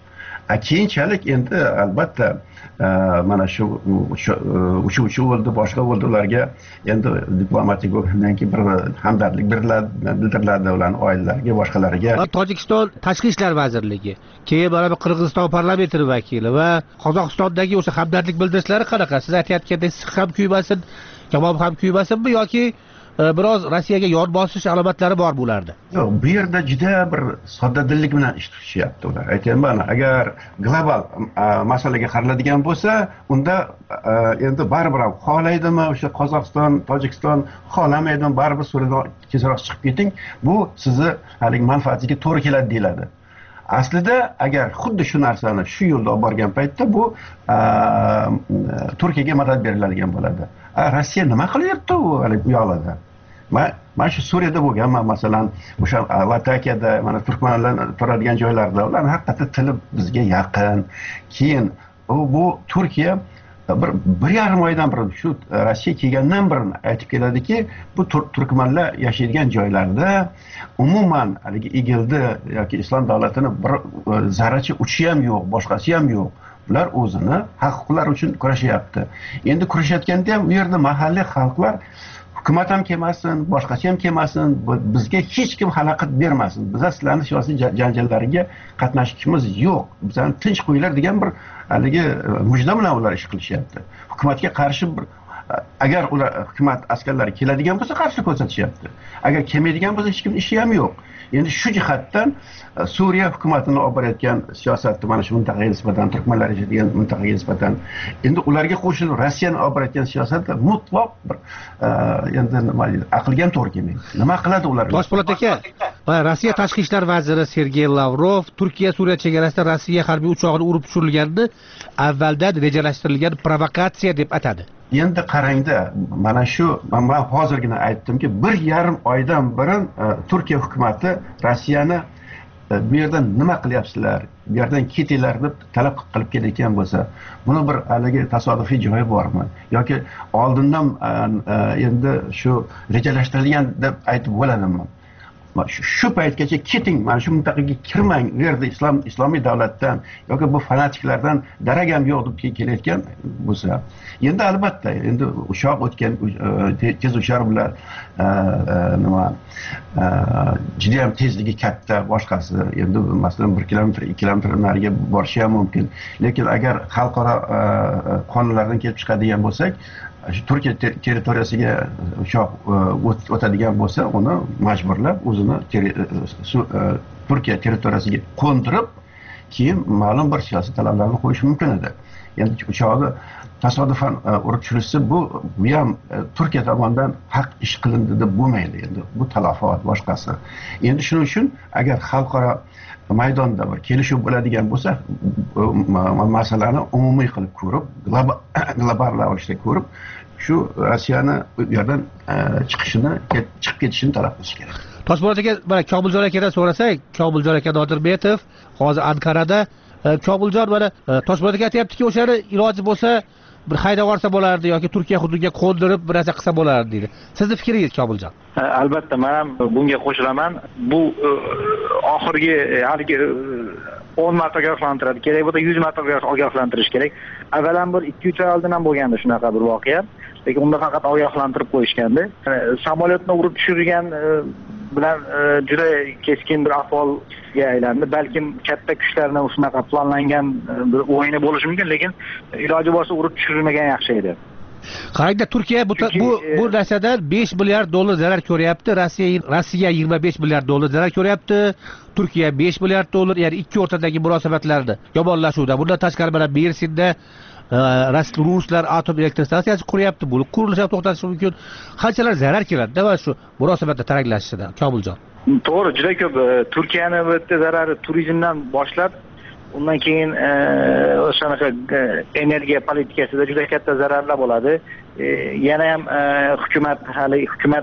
Speaker 20: keyinchalik endi albatta mana shu uchuvchi bo'ldi, boshqa bo'ldi, ularga endi diplomatik bo'lgandan keyin bir hamdardlik bildiriladi ularning oilalariga, boshqalariga.
Speaker 13: Tojikiston Tashqi ishlar vazirligi, keyin mana bu Qirg'iziston parlamenti vakili va Qozog'istondagi o'sha hamdardlik bildirishlari qanaqa? Siz aytayotgandek siq ham kuymasin, kabob ham kuymasinmi yoki biroz Rossiyaga yon bosish alomatlari bor bularda?
Speaker 20: Yo'q, bu yerda juda bir soddadillik bilan ish tutishyapti ular. Aytayman, agar global masalaga qaraladigan bo'lsa, unda endi baribir ham xohlaydimi o'sha Qozog'iston, Tojikiston xohlamaydimi, baribir Suriyadan tezroq chiqib keting, bu sizni hali manfaatingizga to'g'ri keladi deyiladi. Aslida agar xuddi shu narsani shu yo'lda olib borgan paytda bu Turkiyaga madad beriladigan bo'ladi. Rossiya nima qilyapti u bu yoqda? Mana shu Suriyada bo'lganman, masalan, o'sha Latakiyada, mana turkmanlar turadigan joylarda, ularning haqiqatda tili bizga yaqin. Keyin bu Turkiya bir bir yarim oydan bir shu Rossiya kelgandan bir aytib keladiki, bu turkmanlar yashaydigan joylarda umuman haligi egildi yoki islom davlatini bir zarracha uchi ham yo'q, boshqasi ham yo'q. Ular o'zini haq-huquqlar uchun kurashyapti. Endi kurashayotganda ham u yerda mahalliy xalqlar hukumat ham kelmasin, boshqasi ham kelmasin, bizga hech kim xalaqit bermasin. Biz sizlarning siyosiy janjallariga qatnashishimiz yo'q. Bizani tinch qo'yinglar degan bir haligi mujda bilan ular ish qilishyapti. Hukumatga qarshi bir agar ular hukumat askarlari keladigan bo'lsa qarshilik ko'rsatishyapti. Agar kelmaydigan bo'lsa hech kim ishi ham yo'q. Endi shu jihatdan Suriya hukumatini olib borayotgan siyosatni mana shu mintaqaga nisbatan, turkmanlar yashaydigan mintaqaga nisbatan, endi ularga qo'shilib Rossiyani olib borayotgan siyosatda mutlaq bir endi nima deydi, aqlga ham to'g'ri kelmaydi. Nima qiladi ular?
Speaker 13: Toshpo'lat aka, Rossiya tashqi ishlar vaziri Sergey Lavrov Turkiya Suriya chegarasida Rossiya harbiy uchog'ini urib tushirilganini avvaldan rejalashtirilgan provokatsiya deb atadi.
Speaker 20: Endi qarangda, mana shu men hozirgina aytdimki, bir yarim oydan burun Turkiya hukumati Rossiyani bu yerdan nima qilyapsizlar, bu yerdan ketinglar deb talab qilib kelayotgan bo'lsa, buni bir haligi tasodifiy joyi bormi yoki oldindan endi shu rejalashtirilgan deb aytib bo'ladimi? Shu paytgacha keting, mana shu mintaqaga kirmang, u yerda islom islomiy davlatdan yoki bu fanatiklardan darak ham yo'q deb kelayotgan bo'lsa, endi albatta endi uchoq o'tgan tez uchar bilan nima juda ham tezligi katta, boshqasi endi masalan bir kilometr ikki kilometr nariga borishi ham mumkin. Lekin agar xalqaro qonunlardan kelib chiqadigan bo'lsak, shu Turkiya territoriyasiga uchoq o'tadigan bo'lsa, uni majburlab o'zini Turkiya territoriyasiga qo'ndirib, keyin ma'lum bir siyosiy talablarni qo'yish mumkin edi. Endi uchoqni tasodifan urib tushirishsa, bu bu ham Turkiya tomonidan haq ish qilindi deb bo'lmaydi. Endi bu talafot boshqasi. Endi shuning uchun agar xalqaro maydonda bir kelishuv bo'ladigan bo'lsa, masalani umumiy qilib ko'rib, global ravishda ko'rib, shu Rossiyani bu yerdan chiqishini, chiqib ketishini talab qilish kerak.
Speaker 13: Toshpo'lat aka, mana Kobuljon akadan so'rasak, Kobuljon aka Nodirbetov hozir Ankarada. Kobuljon mana Toshpo'lat aka aytayaptiki, o'shani iloji bo'lsa bir haydab yuborsa bo'lardi yoki Turkiya hududiga qo'ndirib bir narsa qilsa bo'lardi deydi. Sizni fikringiz Kobuljon?
Speaker 19: Albatta, men ham bunga qo'shilaman. Bu oxirgi haligi o'n marta ogohlantiradi kerak, bo'lsa yuz marta ogohlantirish kerak. Avvalambir ikki uch oy oldin ham bo'lgandi shunaqa bir voqea. Lekin unda faqat ogohlantirib qo'yishgandi. Samolyotni urib tushirgan bilan juda keskin bir ahvolga aylandi. Balkim katta kuchlarning shunaqa planlangan bir o'yini bo'lishi mumkin, lekin iloji bo'lsa urib tushirilmagan yaxshi edi.
Speaker 13: Qarangda, Turkiya bu bu bu narsadan besh milliard dollar zarar ko'ryapti. Rossiya Rossiya yigirma besh milliard dollar zarar ko'ryapti. Turkiya besh milliard dollar, ya'ni ikki o'rtadagi munosabatlarni yomonlashuvda. Bundan tashqari mana Mersinda ruslar atom elektr stansiyasi quryapti. Buni qurilishi ham to'xtatish mumkin. Qanchalar zarar keladi va shu munosabatda taranglashishida, Kobuljon?
Speaker 19: To'g'ri, juda ko'p. Turkiyani bu yerda zarari turizmdan boshlab, undan keyin o'shanaqa energiya politikasida juda katta zararlar bo'ladi. yana ham hukumat hali hukumat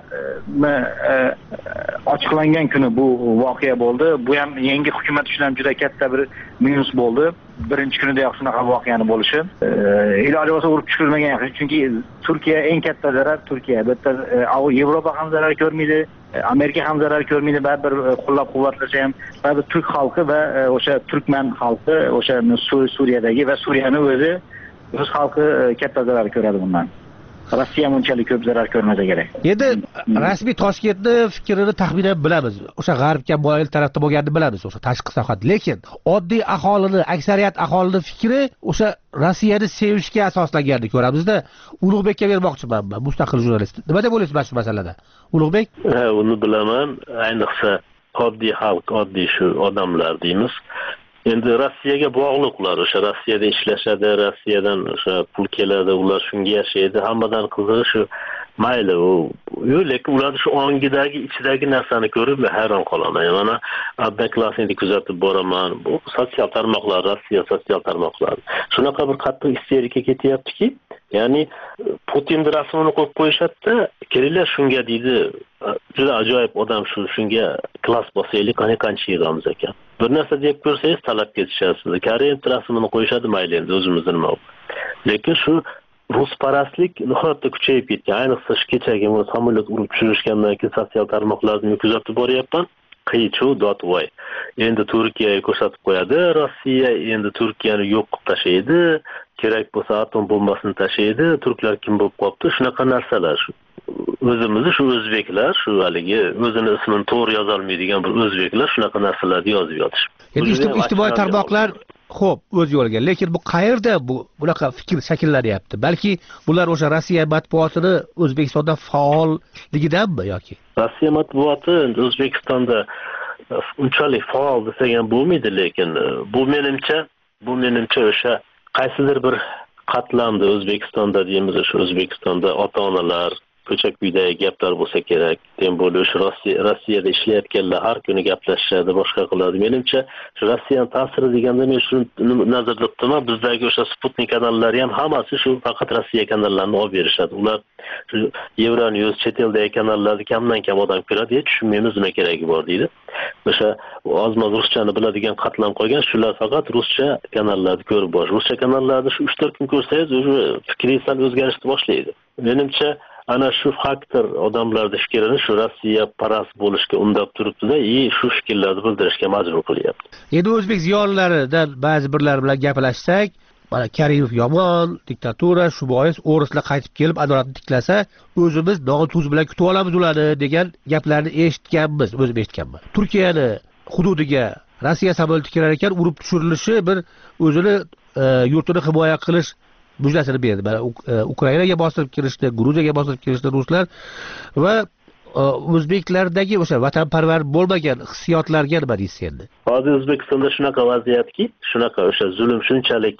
Speaker 19: ochiqlangan kuni bu voqea bo'ldi. Bu ham yangi hukumat uchun ham juda katta bir minus bo'ldi. Birinchi kunidayoq shunaqa voqeani bo'lishi. Iloji bo'lsa urib tushirmagan yaxshi, chunki Turkiya eng katta zarar Turkiya. Bitta Yevropa ham zarar ko'rmaydi, Amerika ham zarar ko'rmaydi, baribir qo'llab-quvvatlasa ham baribir turk xalqi va o'sha turkman xalqi, o'sha Suriyadagi va Suriyani o'zi o'z xalqi katta zarar ko'radi bundan. Rossiya bunchalik ko'p zarar ko'rmasa kerak.
Speaker 13: Endi rasmiy Toshkentni fikrini taxminan bilamiz. O'sha g'arbga moyil tarafda bo'lganini bilamiz, o'sha tashqi sohat. Lekin oddiy aholini, aksariyat aholini fikri o'sha Rossiyani sevishga asoslanganini ko'ramizda. Ulug'bekka bermoqchiman men, mustaqil jurnalist. Nima deb o'ylaysiz shu masalada? Ulug'bek?
Speaker 17: Ha, uni bilaman. Ayniqsa oddiy xalq, oddiy shu odamlar deymiz. Endi Rossiyaga bog'liq ular, o'sha Rossiyada ishlashadi, Rossiyadan o'sha pul keladi, ular shunga yashaydi. Hammadan qizig'i shu mayli u, lekin ular shu ongidagi, ichidagi narsani ko'rib hayron qolaman. Mana Abdaklasini kuzatib boraman. Bu sotsial tarmoqlar, Rossiya sotsial tarmoqlari. Shunaqa bir qattiq isterika ketyaptiki, ya'ni Putin rasmini qo'yib qo'yishadi, kelinglar shunga deydi. Juda ajoyib odam shu, shunga klass bosaylik, qani qancha yig'amiz ekan. Bir narsa deb ko'rsangiz talab ketishasiz. Korean rasmini qo'yishadi mayli endi o'zimizni nima. Lekin shu rusparastlik nihoyatda kuchayib ketgan. Ayniqsa shu kechagi samolyot urib tushirishgandan keyin sotsial tarmoqlarni kuzatib boryapman. Qiy-chuv dotvoy. Endi Turkiyaga ko'rsatib qo'yadi, Rossiya endi Turkiyani yo'q qilib tashlaydi, kerak bo'lsa atom bombasini tashlaydi, turklar kim bo'lib qolibdi, shunaqa narsalar shu. O'zimizni shu o'zbeklar, shu haligi o'zini ismini to'g'ri yoza olmaydigan bir o'zbeklar shunaqa narsalarni yozib yotishibdi.
Speaker 13: Endi ijtimoiy tarmoqlar xo'p, o'z yo'liga, lekin bu qayerda bu bunaqa fikr shakllanyapti? Balki bular o'sha Rossiya matbuotini O'zbekistonda faolligidanmi yoki?
Speaker 17: Rossiya matbuoti O'zbekistonda unchalik faol desak ham bo'lmaydi, lekin bu menimcha, bu menimcha o'sha qaysidir bir qatlamda O'zbekistonda deymiz, o'sha O'zbekistonda ota-onalar ko'cha-kuydagi gaplar bo'lsa kerak. Dem bo'lib shu Rossiya Rossiyada ishlayotganlar har kuni gaplashishadi, boshqa qiladi. Menimcha shu Rossiyaning ta'siri deganda men shuni nazarda tutaman, bizdagi o'sha Sputnik kanallari ham hammasi shu faqat Rossiya kanallarini olib berishadi. Ular shu Euronews, chet eldagi kanallarni kamdan kam odam ko'radi, hech tushunmaymiz nima keragi bor deydi. O'sha ozmoz ruschani biladigan qatlam qolgan, shular faqat ruscha kanallarni ko'rib borish. Ruscha kanallarni shu uch to'rt kun ko'rsangiz, o'sha fikringiz sal o'zgarishni boshlaydi. Menimcha ana shu faktor odamlarning fikrini shu Rossiya parast bo'lishga undab turibdi-da, и shu fikrlarni bildirishga majbur qilyapti.
Speaker 13: Endi o'zbek ziyolilaridan ba'zi birlar bilan gaplashsak, mana Karimov yomon, diktatura, shu bois o'rislar qaytib kelib adolatni tiklasa, o'zimiz non tuz bilan kutib olamiz ularni degan gaplarni eshitganmiz, o'zim eshitganman. Turkiyani hududiga Rossiya samolyoti kirar ekan, urib tushirilishi bir o'zini yurtini himoya qilish mujlasini berdi. Mana Ukrainaga bostirib kirishdi, Gruziyaga bostirib kirishdi ruslar va o'zbeklardagi o'sha vatanparvar bo'lmagan hissiyotlarga nima deysiz endi?
Speaker 17: Hozir O'zbekistonda shunaqa vaziyatki, shunaqa o'sha zulm shunchalik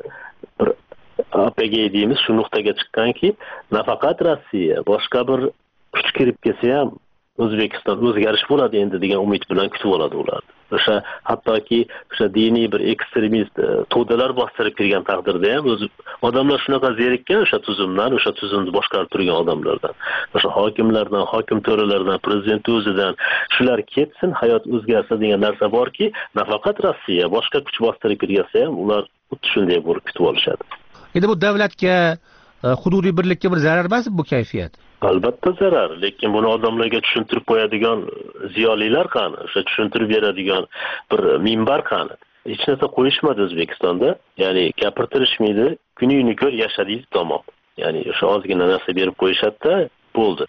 Speaker 17: bir apega deymiz, shu nuqtaga chiqqanki, nafaqat Rossiya, boshqa bir kuch kirib kelsa ham O'zbekiston o'zgarish bo'ladi endi degan umid bilan kutib oladi ular. O'sha hattoki o'sha diniy bir ekstremist to'dalar bostirib kirgan taqdirda ham o'zi odamlar shunaqa zerikkan o'sha tuzumdan, o'sha tuzumni boshqarib turgan odamlardan, o'sha hokimlardan, hokim to'ralardan, prezident o'zidan shular ketsin, hayot o'zgarsa degan narsa borki, nafaqat Rossiya, boshqa kuch bostirib kirganda ham ular xuddi shunday bo'lib kutib olishadi.
Speaker 13: Endi bu davlatga, hududiy birlikka bir zarar emasmi bu kayfiyat?
Speaker 17: Albatta zarar, lekin buni odamlarga tushuntirib qo'yadigan ziyolilar qani, o'sha tushuntirib beradigan bir minbar qani. Hech narsa qo'yishmadi O'zbekistonda, ya'ni gapirtirishmaydi, kuningni ko'r yashadingiz tamom. Ya'ni o'sha ozgina narsa berib qo'yishadi-da, bo'ldi.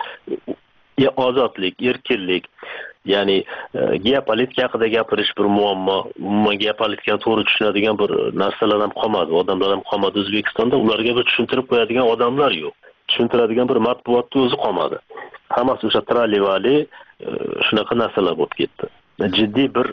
Speaker 17: Ya ozodlik, erkinlik, ya'ni geopolitika haqida gapirish bir muammo, umuman geopolitikani to'g'ri tushunadigan bir narsalar ham qolmadi, odamlar ham qolmadi O'zbekistonda, ularga bir tushuntirib qo'yadigan odamlar yo'q. Tushuntiradigan bir matbuotni o'zi qolmadi. Hammasi o'sha tralivali shunaqa narsalar bo'lib ketdi. Jiddiy bir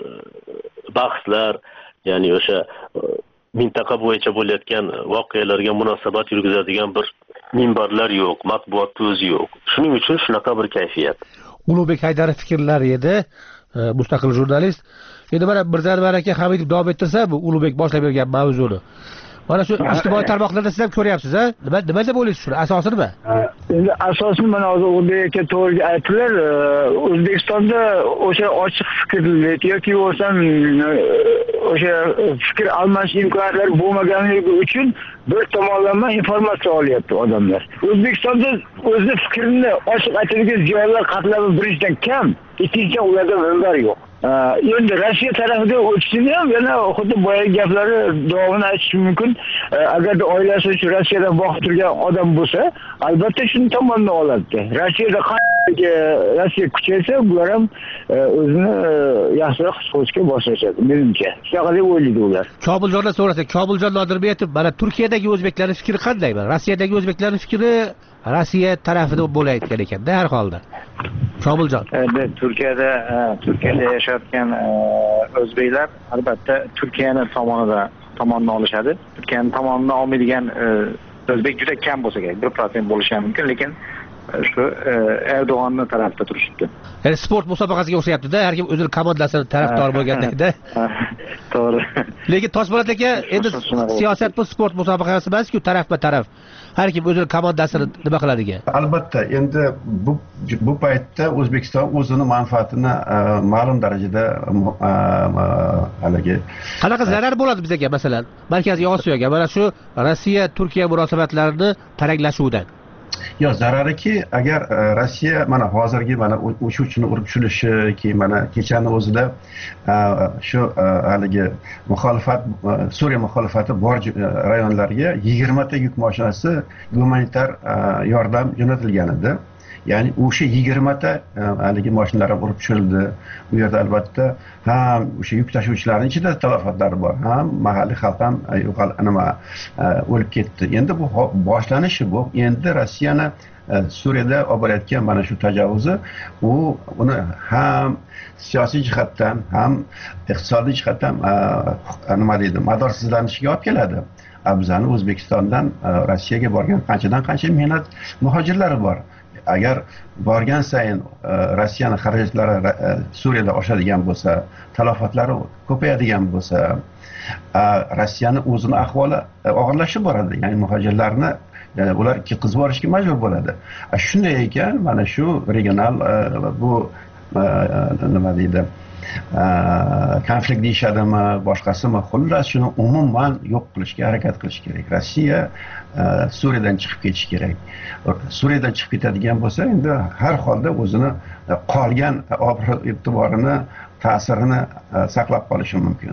Speaker 17: bahslar, ya'ni o'sha mintaqa bo'yicha bo'layotgan voqealarga munosabat yurgizadigan bir minbarlar yo'q, matbuotni o'zi yo'q. Shuning uchun shunaqa bir kayfiyat.
Speaker 13: Ulug'bek Haydarov fikrlari edi, mustaqil jurnalist. Endi mana Mirzanvar aka Hamidov davom ettirsa, bu Ulug'bek boshlab bergan mavzuni. Mana shu ijtimoiy tarmoqlarda siz ham ko'ryapsiz, ha? Nima nima deb o'ylaysiz shuni? Asosi nima?
Speaker 18: Endi asosi mana hozir o'zbek aka to'g'ri aytdilar, O'zbekistonda o'sha ochiq fikrlik yoki bo'lsam o'sha fikr almashish imkoniyatlari bo'lmaganligi uchun bir tomonlama informatsiya olyapti odamlar. O'zbekistonda o'zi fikrini ochiq aytadigan ziyolilar qatlami birinchidan kam, ikkinchidan ularda minbar yo'q. Endi Rossiya tarafiga o'tishini ham yana xuddi boyagi gaplari davomini aytish mumkin. Agarda oilasi uchun Rossiyadan boqib turgan odam bo'lsa, albatta shuni tomonidan oladi. Rossiyada qanday Rossiya kuchaysa, bular ham o'zini yaxshiroq so'zga boshlashadi, menimcha. Shunaqa deb o'ylaydi ular.
Speaker 13: Kobuljondan so'rasa, Kobuljon Nodirbekov, mana Turkiyadagi o'zbeklarning fikri qanday? Mana Rossiyadagi o'zbeklarning fikri Rossiya tarafida bo'layotgan ekan-da har holda. Kobuljon.
Speaker 19: Endi Turkiyada Turkiyada yashayotgan o'zbeklar albatta Turkiyani tomonida tomonidan olishadi. Turkiyani tomonidan olmaydigan o'zbek juda kam bo'lsa kerak, bir prosent bo'lishi ham mumkin, lekin shu Erdo'g'onni tarafda turishibdi.
Speaker 13: Ya'ni sport musobaqasiga o'xshayapti-da, har kim o'zining komandasini tarafdor bo'lgandek-da.
Speaker 19: To'g'ri.
Speaker 13: Lekin Toshpo'lat aka, endi siyosat bu sport musobaqasi emas-ku, tarafma-taraf. Har kim o'zining komandasini nima qiladigan.
Speaker 20: Albatta, endi bu bu paytda O'zbekiston o'zini manfaatini ma'lum darajada haligi
Speaker 13: qanaqa zarar bo'ladi bizga, masalan, Markaziy Osiyoga, mana shu Rossiya Turkiya munosabatlarini taranglashuvidan?
Speaker 20: Yo, zarariki, agar Rossiya mana hozirgi mana o'sha uchun urib tushilishi, ki mana kechani o'zida shu haligi muxolifat Suriya muxolifati bor rayonlarga yigirma ta yuk mashinasi gumanitar yordam jo'natilgan edi. Ya'ni o'sha yigirma ta haligi mashinalar ham urib tushirildi. Bu yerda albatta ham o'sha yuk tashuvchilarning ichida talafotlar bor, ham mahalliy xalq ham yo'qol nima o'lib ketdi. Endi bu boshlanishi bu. Endi Rossiyani Suriyada olib borayotgan mana shu tajovuzi, u uni ham siyosiy jihatdan, ham iqtisodiy jihatdan nima deydi, madorsizlanishiga olib keladi. Bizani O'zbekistondan Rossiyaga borgan qanchadan qancha mehnat muhojirlari bor. Agar borgan sayin Rossiyani xarajatlari Suriyada oshadigan bo'lsa, talofatlari ko'payadigan bo'lsa, Rossiyani o'zini ahvoli og'irlashib boradi. Ya'ni muhojirlarni ular qizib borishga majbur bo'ladi. Shunday ekan, mana shu regional bu nima deydi, konflikt deyishadimi, boshqasimi, xullas shuni umuman yo'q qilishga harakat qilish kerak. Rossiya Suriyadan chiqib ketish kerak. Suriyadan chiqib ketadigan bo'lsa, endi har holda o'zini qolgan obro' e'tiborini, ta'sirini saqlab qolishi mumkin.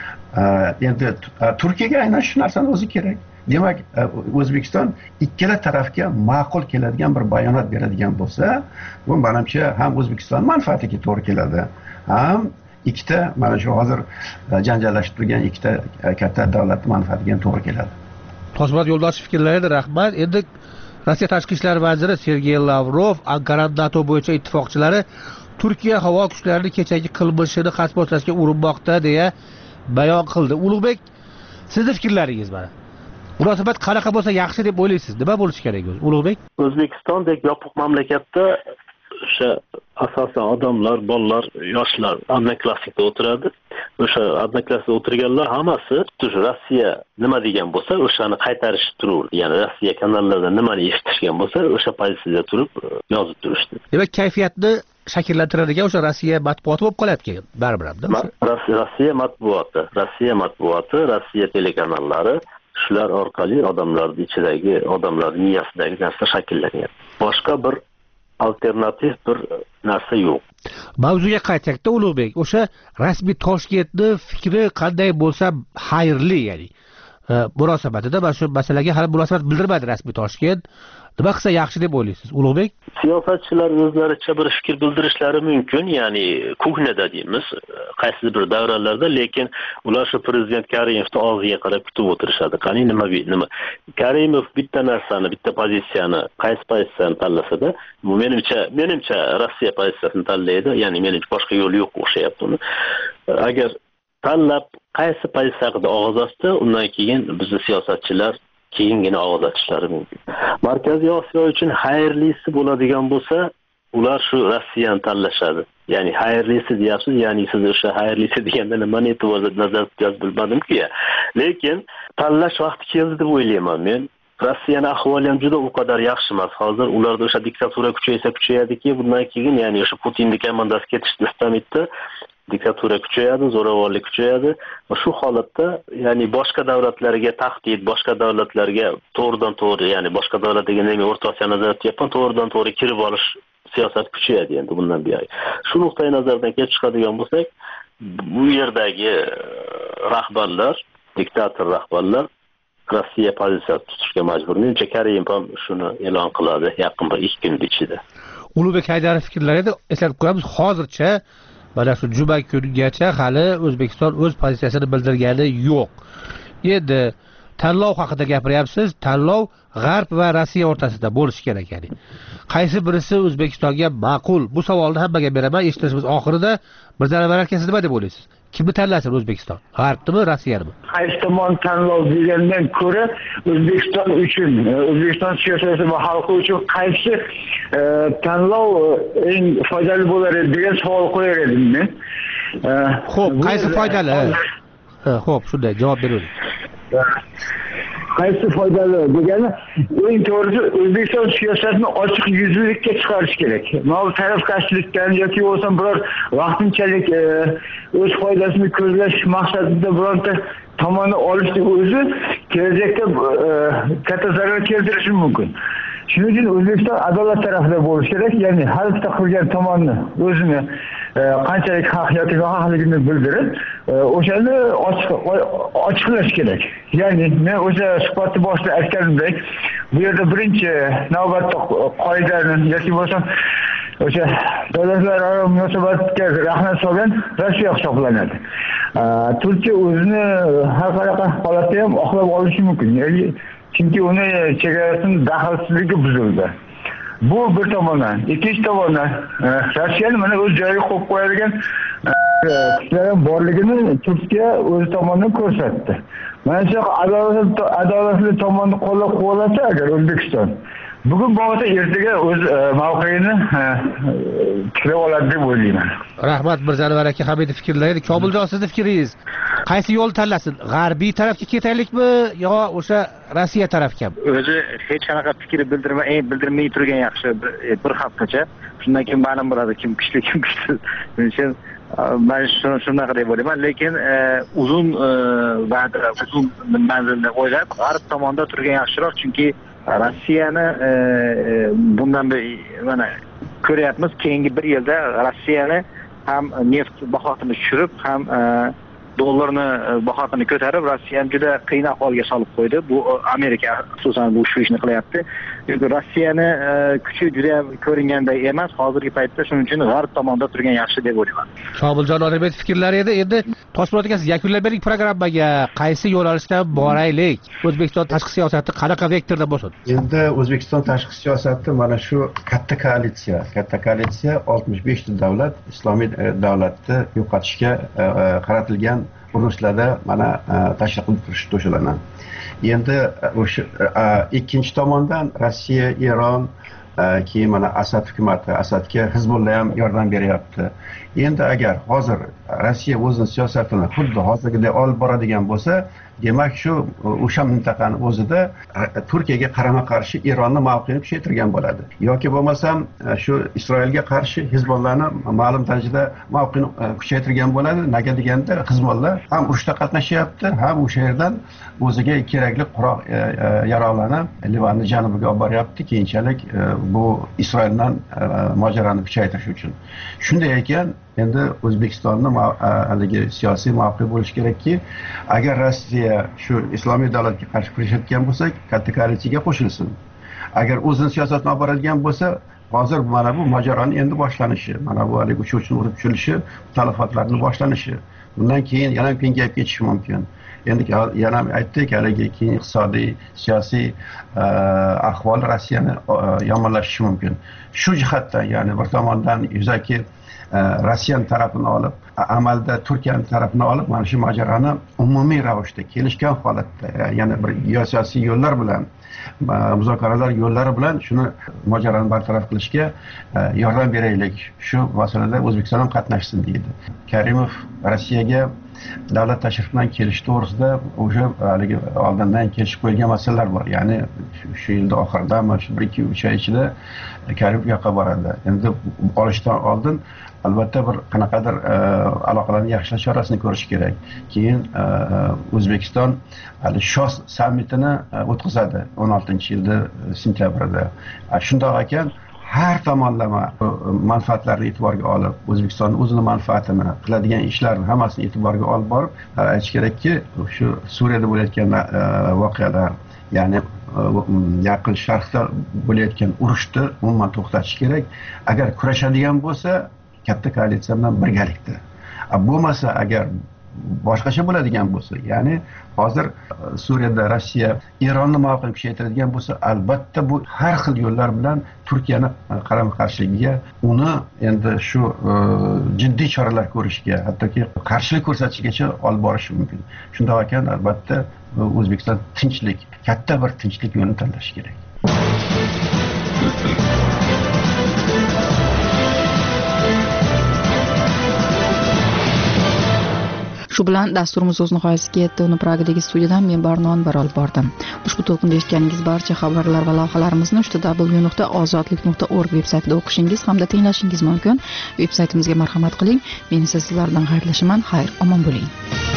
Speaker 20: Endi Turkiyaga aynan shu narsani o'zi kerak. Demak, O'zbekiston ikkala tarafga ma'qul keladigan bir bayonot beradigan bo'lsa, bu menimcha ham O'zbekiston manfaatiga to'g'ri keladi, ham ikkita mana shu hozir janjallashib turgan ikkita katta davlat manfaatiga to'g'ri keladi.
Speaker 13: Toshpo'lat Yo'ldoshev fikrlariga rahmat. Endi Rossiya tashqi ishlar vaziri Sergey Lavrov Ankara NATO bo'yicha ittifoqchilari Turkiya havo kuchlarining kechagi qilmishini qasboslashga urinmoqda deya bayon qildi. Ulug'bek, sizning fikrlaringiz mana. Munosabat qanaqa bo'lsa yaxshi deb o'ylaysiz? Nima bo'lishi kerak o'zi? Ulug'bek?
Speaker 17: O'zbekistondek yopiq mamlakatda o'sha asosan odamlar, bolalar, yoshlar odnoklassnikda o'tiradi. O'sha odnoklassnikda o'tirganlar hammasi Rossiya nima degan bo'lsa, o'shani qaytarish turur. Ya'ni Rossiya kanallarida nimani eshitishgan bo'lsa, o'sha pozitsiyada turib yozib turishdi.
Speaker 13: Demak, kayfiyatni shakllantiradigan o'sha Rossiya matbuoti bo'lib qolyapti baribir hamda.
Speaker 17: Rossiya matbuoti, Rossiya matbuoti, Rossiya telekanallari shular orqali odamlarning ichidagi, odamlar miyasidagi narsa shakllanyapti. Boshqa bir alternativ bir narsa yo'q.
Speaker 13: Mavzuga qaytsak-da, Ulug'bek, o'sha rasmiy Toshkentni fikri qanday bo'lsa xayrli, ya'ni munosabatida mana shu masalaga hali munosabat bildirmadi rasmiy Toshkent. Nima qilsa yaxshi deb o'ylaysiz, Ulug'bek?
Speaker 17: Siyosatchilar o'zlaricha bir fikr bildirishlari mumkin, ya'ni kuhnada deymiz, qaysi bir davralarda, lekin ular shu prezident Karimovni og'ziga qarab kutib o'tirishadi. Qani nima nima Karimov bitta narsani, bitta pozitsiyani, qaysi pozitsiyani tanlasa-da, bu menimcha, menimcha Rossiya pozitsiyasini tanlaydi, ya'ni menimcha boshqa yo'l yo'q o'xshayapti uni. Agar tanlab qaysi pozitsiya haqida og'iz ochsa, undan keyin bizning siyosatchilar keyingina og'iz ochishlari mumkin. Markaziy Osiyo uchun xayrlisi bo'ladigan bo'lsa, ular shu Rossiyani tanlashadi. ya'ni xayrlisi deyapsiz, ya'ni siz o'sha xayrlisi deganda nimani e'tiborda nazarda tutasiz bilmadim-ku. Lekin tanlash vaqti keldi deb o'ylayman men. Rossiyani ahvoli ham juda u qadar yaxshi emas. Hozir ularda o'sha diktatura kuchaysa kuchayadiki, bundan keyin ya'ni o'sha Putinning komandasi ketishni istamaydi. Diktatura kuchayadi, zo'ravonlik kuchayadi. Va shu holatda ya'ni boshqa davlatlarga tahdid, boshqa davlatlarga to'g'ridan to'g'ri, ya'ni boshqa davlat deganda men O'rta Osiyo nazorat qilyapman, to'g'ridan to'g'ri kirib olish siyosat kuchayadi endi bundan buyon. Shu nuqtai nazardan kelib chiqadigan bo'lsak, bu yerdagi rahbarlar, diktator rahbarlar Rossiya pozitsiyasi tutishga majbur. Menimcha Karimov ham shuni e'lon qiladi yaqin bir ikki kun ichida.
Speaker 13: Ulug'bek Haydarov fikrlarida eslatib qo'yamiz, hozircha mana shu juma kunigacha hali O'zbekiston o'z pozitsiyasini bildirgani yo'q. Endi tanlov haqida gapiryapsiz. Tanlov G'arb va Rossiya o'rtasida bo'lishi kerak ya'ni. Qaysi birisi O'zbekistonga ma'qul? Bu savolni hammaga beraman. Eshitishimiz oxirida Mirzanvar aka siz nima deb o'ylaysiz? Kimni tanlasin O'zbekiston? G'arbnimi, Rossiyanimi?
Speaker 18: Qaysi tomon tanlov degandan ko'ra O'zbekiston uchun, O'zbekiston siyosati va xalqi uchun qaysi tanlov eng foydali bo'lar degan savol qo'yar edim men.
Speaker 13: Xo'p, qaysi foydali? Xo'p, shunday javob bering.
Speaker 18: Qaysi foydali degani, eng to'g'risi O'zbekiston siyosatini ochiq yuzlilikka chiqarish kerak. Mana tarafkashlikdan yoki bo'lmasam biror vaqtinchalik o'z foydasini ko'zlash maqsadida bironta tomonni olishning o'zi kelajakda katta zarar keltirishi mumkin. Shuning uchun O'zbekiston adolat tarafida bo'lishi kerak, ya'ni har bitta qilgan tomonni o'zini qanchalik haq yoki nohaqligini bildirib, o'shani ochiqlash kerak. Ya'ni men o'sha suhbatni boshida aytganimdek, bu yerda birinchi navbatda qoidani yoki bo'lmasam o'sha davlatlararo munosabatga rahna solgan Rossiya hisoblanadi. Turkiya o'zini har qanaqa holatda ham oqlab olishi mumkin. Ya'ni chunki uni chegarasini daxlsizligi buzildi. Bu bir tomondan. Ikkinchi tomondan Rossiyani mana o'z joyiga qo'yib qo'yadigan kuchlar borligini Turkiya o'z tomonidan ko'rsatdi. Mana shu adolatli adolatli tomonni qo'llab-quvvatlasa agar O'zbekiston bugun bo'lmasa ertaga o'z mavqeini tiklab oladi deb o'ylayman.
Speaker 13: Rahmat Mirzanvar aka, Hamidov fikrlari. Komiljon, sizning fikringiz qaysi yo'l tanlasin? G'arbiy tarafga ketaylikmi yo o'sha Rossiya tarafgami?
Speaker 19: O'zi hech qanaqa fikr bildirmay, bildirmay turgan yaxshi bir haftacha. Shundan keyin ma'lum bo'ladi kim kuchli, kim kuchsiz. Menimcha men shuni shunaqa deb o'ylayman, lekin uzun va'da, uzun manzilni o'ylab G'arb tomonda turgan yaxshiroq, chunki Rossiyani bundan mana ko'ryapmiz, keyingi bir yilda Rossiyani ham neft bahosini tushirib, ham dollarni bahosini ko'tarib, Rossiyani juda qiyin ahvolga solib qo'ydi. Bu Amerika xususan bu shu ishni qilyapti. Chunki Rossiyani kuchi juda ham ko'ringanday emas hozirgi paytda, shuning uchun G'arb tomonda turgan yaxshi deb o'ylayman.
Speaker 13: Komiljon Odilbek fikrlari edi. Endi Toshmurod aka, siz yakunlab bering programmaga. Qaysi yo'nalishda boraylik? O'zbekiston tashqi siyosati qanaqa vektorda bo'lsin?
Speaker 20: Endi O'zbekiston tashqi siyosati mana shu katta koalitsiya, katta koalitsiya oltmish besh ta davlat islomiy davlatni yo'qotishga qaratilgan urushlarda mana tashkil qilib turish to'shalanadi. Endi o'sha ikkinchi tomondan Rossiya, Eron, keyin mana Asad hukumati, Asadga Hizbullah ham yordam beryapti. Endi agar hozir Rossiya o'zining siyosatini xuddi hozirgidek olib boradigan bo'lsa, demak shu o'sha mintaqani o'zida Turkiyaga qarama-qarshi Eronni mavqeini kuchaytirgan bo'ladi. Yoki bo'lmasam shu Isroilga qarshi Hizbollahni ma'lum darajada mavqeini kuchaytirgan bo'ladi. Nega deganda Hizbollah ham urushda qatnashyapti, ham o'sha yerdan o'ziga kerakli quroq yaroqlarni Livanning janubiga olib boryapti, keyinchalik bu Isroildan mojaroni kuchaytirish uchun. Shunday ekan, endi O'zbekistonni haligi siyosiy mavqe bo'lishi kerakki, agar Rossiya shu islomiy davlatga qarshi kurashayotgan bo'lsa, katta koalitsiyaga qo'shilsin. Agar o'zining siyosatini olib boradigan bo'lsa, hozir mana bu mojaroning endi boshlanishi, mana bu haligi uchuvchini urib tushilishi, talafotlarning boshlanishi. Bundan keyin yana kengayib ketishi mumkin. Endi yana aytdik, haligi keyin iqtisodiy, siyosiy ahvol Rossiyani yomonlashishi mumkin. Shu jihatdan, ya'ni bir tomondan yuzaki Rossiyani tarafini olib, amalda Turkiyani tarafini olib, mana shu mojaroni umumiy ravishda kelishgan holatda, ya'ni bir geosiyosiy yo'llar bilan, muzokaralar yo'llari bilan shuni mojaroni bartaraf qilishga yordam beraylik. Shu masalada O'zbekiston ham qatnashsin deydi. Karimov Rossiyaga davlat tashrifidan kelish to'g'risida o'sha haligi oldindan kelishib qo'yilgan masalalar bor. Ya'ni shu yilda oxirida, mana shu bir ikki uch oy ichida Karimov yoqqa boradi. Endi olishdan oldin albatta bir qanaqadir aloqalarni yaxshilash chorasini ko'rish kerak. Keyin O'zbekiston hali Shos sammitini o'tkazadi o'n oltinchi yilda sentyabrda. Shundoq ekan, har tomonlama manfaatlarni e'tiborga olib, O'zbekistonning o'zini manfaatini, qiladigan ishlarni hammasini e'tiborga olib borib, aytish kerakki, shu Suriyada bo'layotgan voqealar, ya'ni Yaqin Sharqda bo'layotgan urushni umuman to'xtatish kerak. Agar kurashadigan bo'lsa, katta koalitsiya bilan birgalikda. Bo'lmasa, agar boshqacha bo'ladigan bo'lsa, ya'ni hozir Suriyada Rossiya Eronni mavqeini kuchaytiradigan bo'lsa, albatta bu har xil yo'llar bilan Turkiyani qarama-qarshiligiga, uni endi shu jiddiy choralar ko'rishga, hattoki qarshilik ko'rsatishgacha olib borishi mumkin. Shundoq ekan, albatta O'zbekiston tinchlik, katta bir tinchlik yo'lini tanlashi kerak.
Speaker 1: Shu bilan dasturimiz o'z nihoyasiga yetdi. Uni Pragadagi studiyadan men Barnon bir olib bordim. Ushbu to'lqinda eshitganingiz barcha xabarlar va lavhalarimizni w w nuqta ozodlik nuqta org veb-saytida o'qishingiz hamda tinglashingiz mumkin. Veb-saytimizga marhamat qiling. Men esa sizlardan xayrlashaman. Xayr, omon bo'ling.